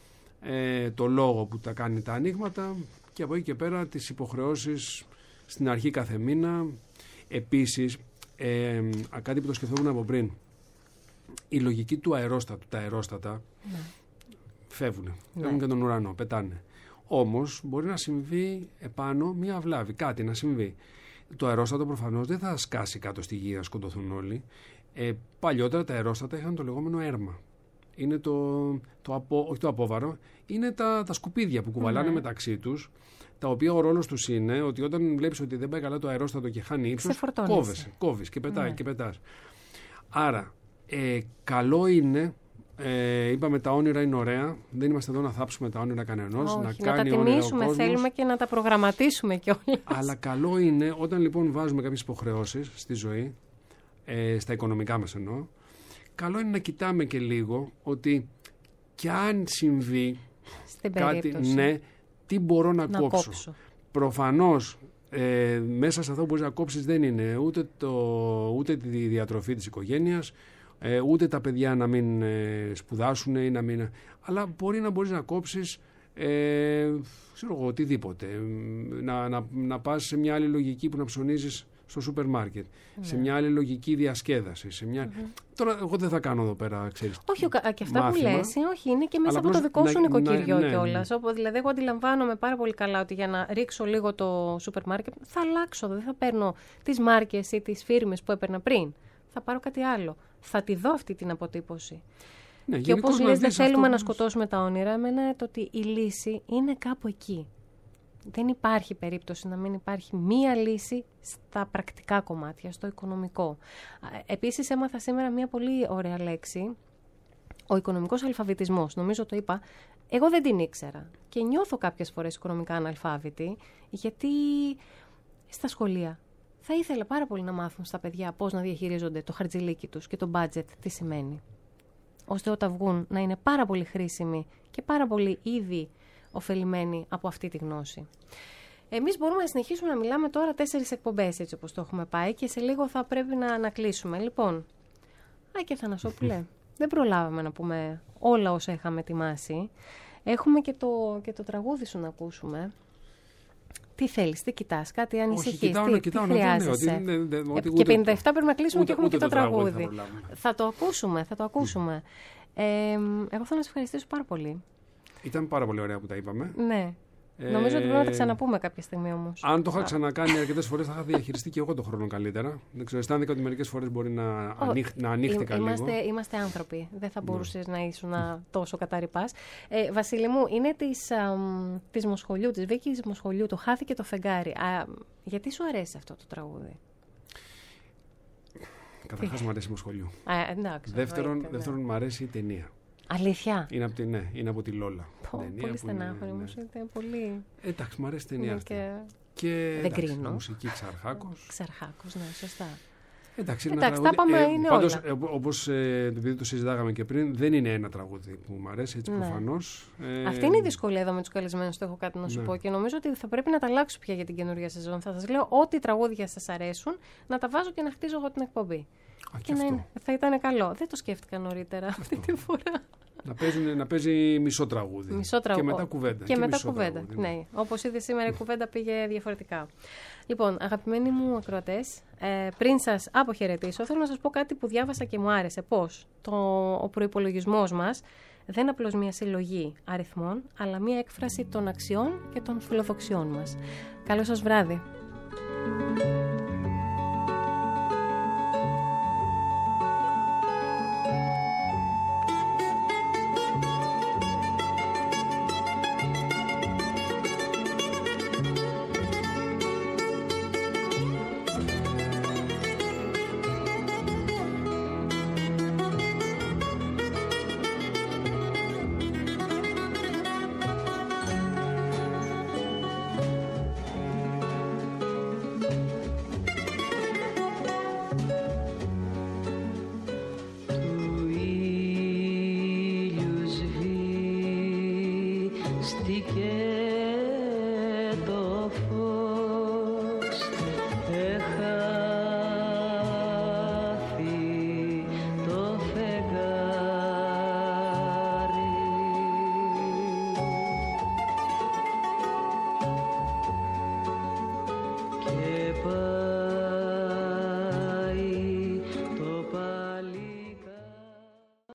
ε, το λόγο που τα κάνει τα ανοίγματα και από εκεί και πέρα τις υποχρεώσεις στην αρχή κάθε μήνα. Επίσης, ε, κάτι που το σκεφτόμουν από πριν, η λογική του αερόστατου, τα αερόστατα ναι. φεύγουν, ναι. έχουν και τον ουρανό, πετάνε. Όμως μπορεί να συμβεί επάνω μία βλάβη, κάτι να συμβεί. Το αερόστατο προφανώς δεν θα σκάσει κάτω στη γη να σκοτωθούν όλοι. Ε, παλιότερα τα αερόστατα είχαν το λεγόμενο έρμα. Είναι το, το απο, όχι το απόβαρο, είναι τα, τα σκουπίδια που κουβαλάνε mm-hmm. μεταξύ τους, τα οποία ο ρόλος τους είναι ότι όταν βλέπεις ότι δεν πάει καλά το αερόστατο και χάνει ύψος, κόβεσαι, κόβεις και πετάει mm-hmm. και πετάς. Άρα, ε, καλό είναι, ε, είπαμε τα όνειρα είναι ωραία, δεν είμαστε εδώ να θάψουμε τα όνειρα κανενός, όχι, να, να κάνει τα τιμήσουμε, όνειρα θέλουμε και να τα προγραμματίσουμε κιόλας. Αλλά καλό είναι όταν λοιπόν βάζουμε κάποιες υποχρεώσεις στη ζωή, ε, στα οικονομικά μας εννοώ, καλό είναι να κοιτάμε και λίγο ότι κι αν συμβεί στην κάτι, περίπτωση. ναι, τι μπορώ να, να κόψω. κόψω. Προφανώς ε, μέσα σε αυτό που μπορείς να κόψεις δεν είναι ούτε, το, ούτε τη διατροφή της οικογένειας, ε, ούτε τα παιδιά να μην ε, σπουδάσουν ή να μην... Αλλά μπορεί να μπορείς να κόψεις ε, ξέρω εγώ, οτιδήποτε. Να, να, να πας σε μια άλλη λογική που να ψωνίζεις στο σούπερ μάρκετ, ναι. σε μια άλλη λογική διασκέδαση. Σε μια... mm-hmm. Τώρα, εγώ δεν θα κάνω εδώ πέρα, ξέρεις. Όχι, και αυτά μάθημα, που λες, όχι, είναι και μέσα από το δικό να, σου νοικοκυριό ναι, ναι, κιόλας. Ναι. Δηλαδή, εγώ αντιλαμβάνομαι πάρα πολύ καλά ότι για να ρίξω λίγο το σούπερ μάρκετ θα αλλάξω. Δεν θα παίρνω τις μάρκες ή τις φίρμες που έπαιρνα πριν. Θα πάρω κάτι άλλο. Θα τη δω αυτή την αποτύπωση. Ναι, και όπως λες, δεν θέλουμε αυτό... να σκοτώσουμε τα όνειρα. Εμένα το ότι η λύση είναι κάπου εκεί. Δεν υπάρχει περίπτωση να μην υπάρχει μία λύση στα πρακτικά κομμάτια, στο οικονομικό. Επίσης έμαθα σήμερα μία πολύ ωραία λέξη, ο οικονομικός αλφαβητισμός. Νομίζω το είπα, εγώ δεν την ήξερα και νιώθω κάποιες φορές οικονομικά αναλφάβητη, γιατί στα σχολεία θα ήθελα πάρα πολύ να μάθουν στα παιδιά πώς να διαχειρίζονται το χαρτζηλίκι τους και το budget τι σημαίνει, ώστε όταν βγουν να είναι πάρα πολύ χρήσιμοι και πάρα πολύ ήδη ωφελημένοι από αυτή τη γνώση. Εμείς μπορούμε να συνεχίσουμε να μιλάμε τώρα τέσσερις εκπομπές έτσι όπως το έχουμε πάει και σε λίγο θα πρέπει να ανακλείσουμε. Λοιπόν, Άκη Αθανασόπουλε, δεν προλάβαμε να πούμε όλα όσα είχαμε ετοιμάσει. Έχουμε και το, και το τραγούδι σου να ακούσουμε. Τι θέλεις, τι κοιτάς, κάτι ανησυχείς, κοιτάω, τι, κοιτάω, τι χρειάζεσαι. Ναι, ναι, ναι, ναι, και ούτε, πενήντα επτά πρέπει να κλείσουμε ούτε, και έχουμε ούτε και το, το τραγούδι. τραγούδι θα, θα το ακούσουμε, θα το ακούσουμε. Mm. Ε, εγώ θέλω να σε ευχαριστήσω πάρα πολύ. Ήταν πάρα πολύ ωραία που τα είπαμε. Ναι. Ε, Νομίζω ότι πρέπει να τα ξαναπούμε κάποια στιγμή όμως. Αν το είχα ξανακάνει αρκετές φορές θα είχα διαχειριστεί και εγώ το χρόνο καλύτερα. Δεν ξέρω, αισθάνθηκα ότι μερικές φορές μπορεί να, oh, ανοίχ, να ανοίχτηκα είμαστε, λίγο. Είμαστε άνθρωποι. Δεν θα μπορούσες ναι. να ήσουν τόσο καταρρυπάς. Ε, Βασίλη μου, είναι της, α, της Μοσχολιού, της Βίκης Μοσχολιού, το «Χάθηκε το φεγγάρι». Α, γιατί σου αρέσει αυτό το τραγούδι? Καταρχάς μου αρέσει η Μοσχολιού. Α, εντάξει, δεύτερον, ναι. δεύτερον μου αρέσει η ταινία. Αλήθεια. Είναι από τη, ναι, είναι από τη Λόλα. Πω, πολύ στενάχωρη μου, ναι. πολύ... Εντάξει, μου αρέσει η ταινία αυτή. Και, και δεν εντάξει, κρίνω. Μουσική Ξαρχάκος. Ξαρχάκος, ναι, σωστά. Εντάξει, εντάξει τα πάμε, ε, είναι πάντως, όλα. Ε, όπως ε, επειδή το συζητάγαμε και πριν, δεν είναι ένα τραγούδι που μου αρέσει, έτσι ναι. προφανώς. Ε, Αυτή είναι η δυσκολία εδώ με τους καλεσμένους, το έχω κάτι να σου ναι. πω και νομίζω ότι θα πρέπει να τα αλλάξω πια για την καινούργια σεζόν. Θα σας λέω ό,τι τραγούδια σας αρέσουν, να τα βάζω και να χτίζω εγώ την εκπομπή. Α, και να είναι, θα ήταν καλό. Δεν το σκέφτηκα νωρίτερα αυτή τη φορά. Να παίζει, να παίζει μισό τραγούδι. Μισό τραγούδι. Και μετά κουβέντα. Και, και μετά κουβέντα. Τραγούδι, ναι. Όπως είδε σήμερα η κουβέντα πήγε διαφορετικά. Λοιπόν, αγαπημένοι μου ακροατές, ε, πριν σας αποχαιρετήσω, θέλω να σας πω κάτι που διάβασα και μου άρεσε. Πώς το, ο προϋπολογισμός μας δεν είναι απλώς μια συλλογή αριθμών, αλλά μια έκφραση των αξιών και των φιλοδοξιών μας. Καλό σας βράδυ. Εχάθη το φεγγάρι but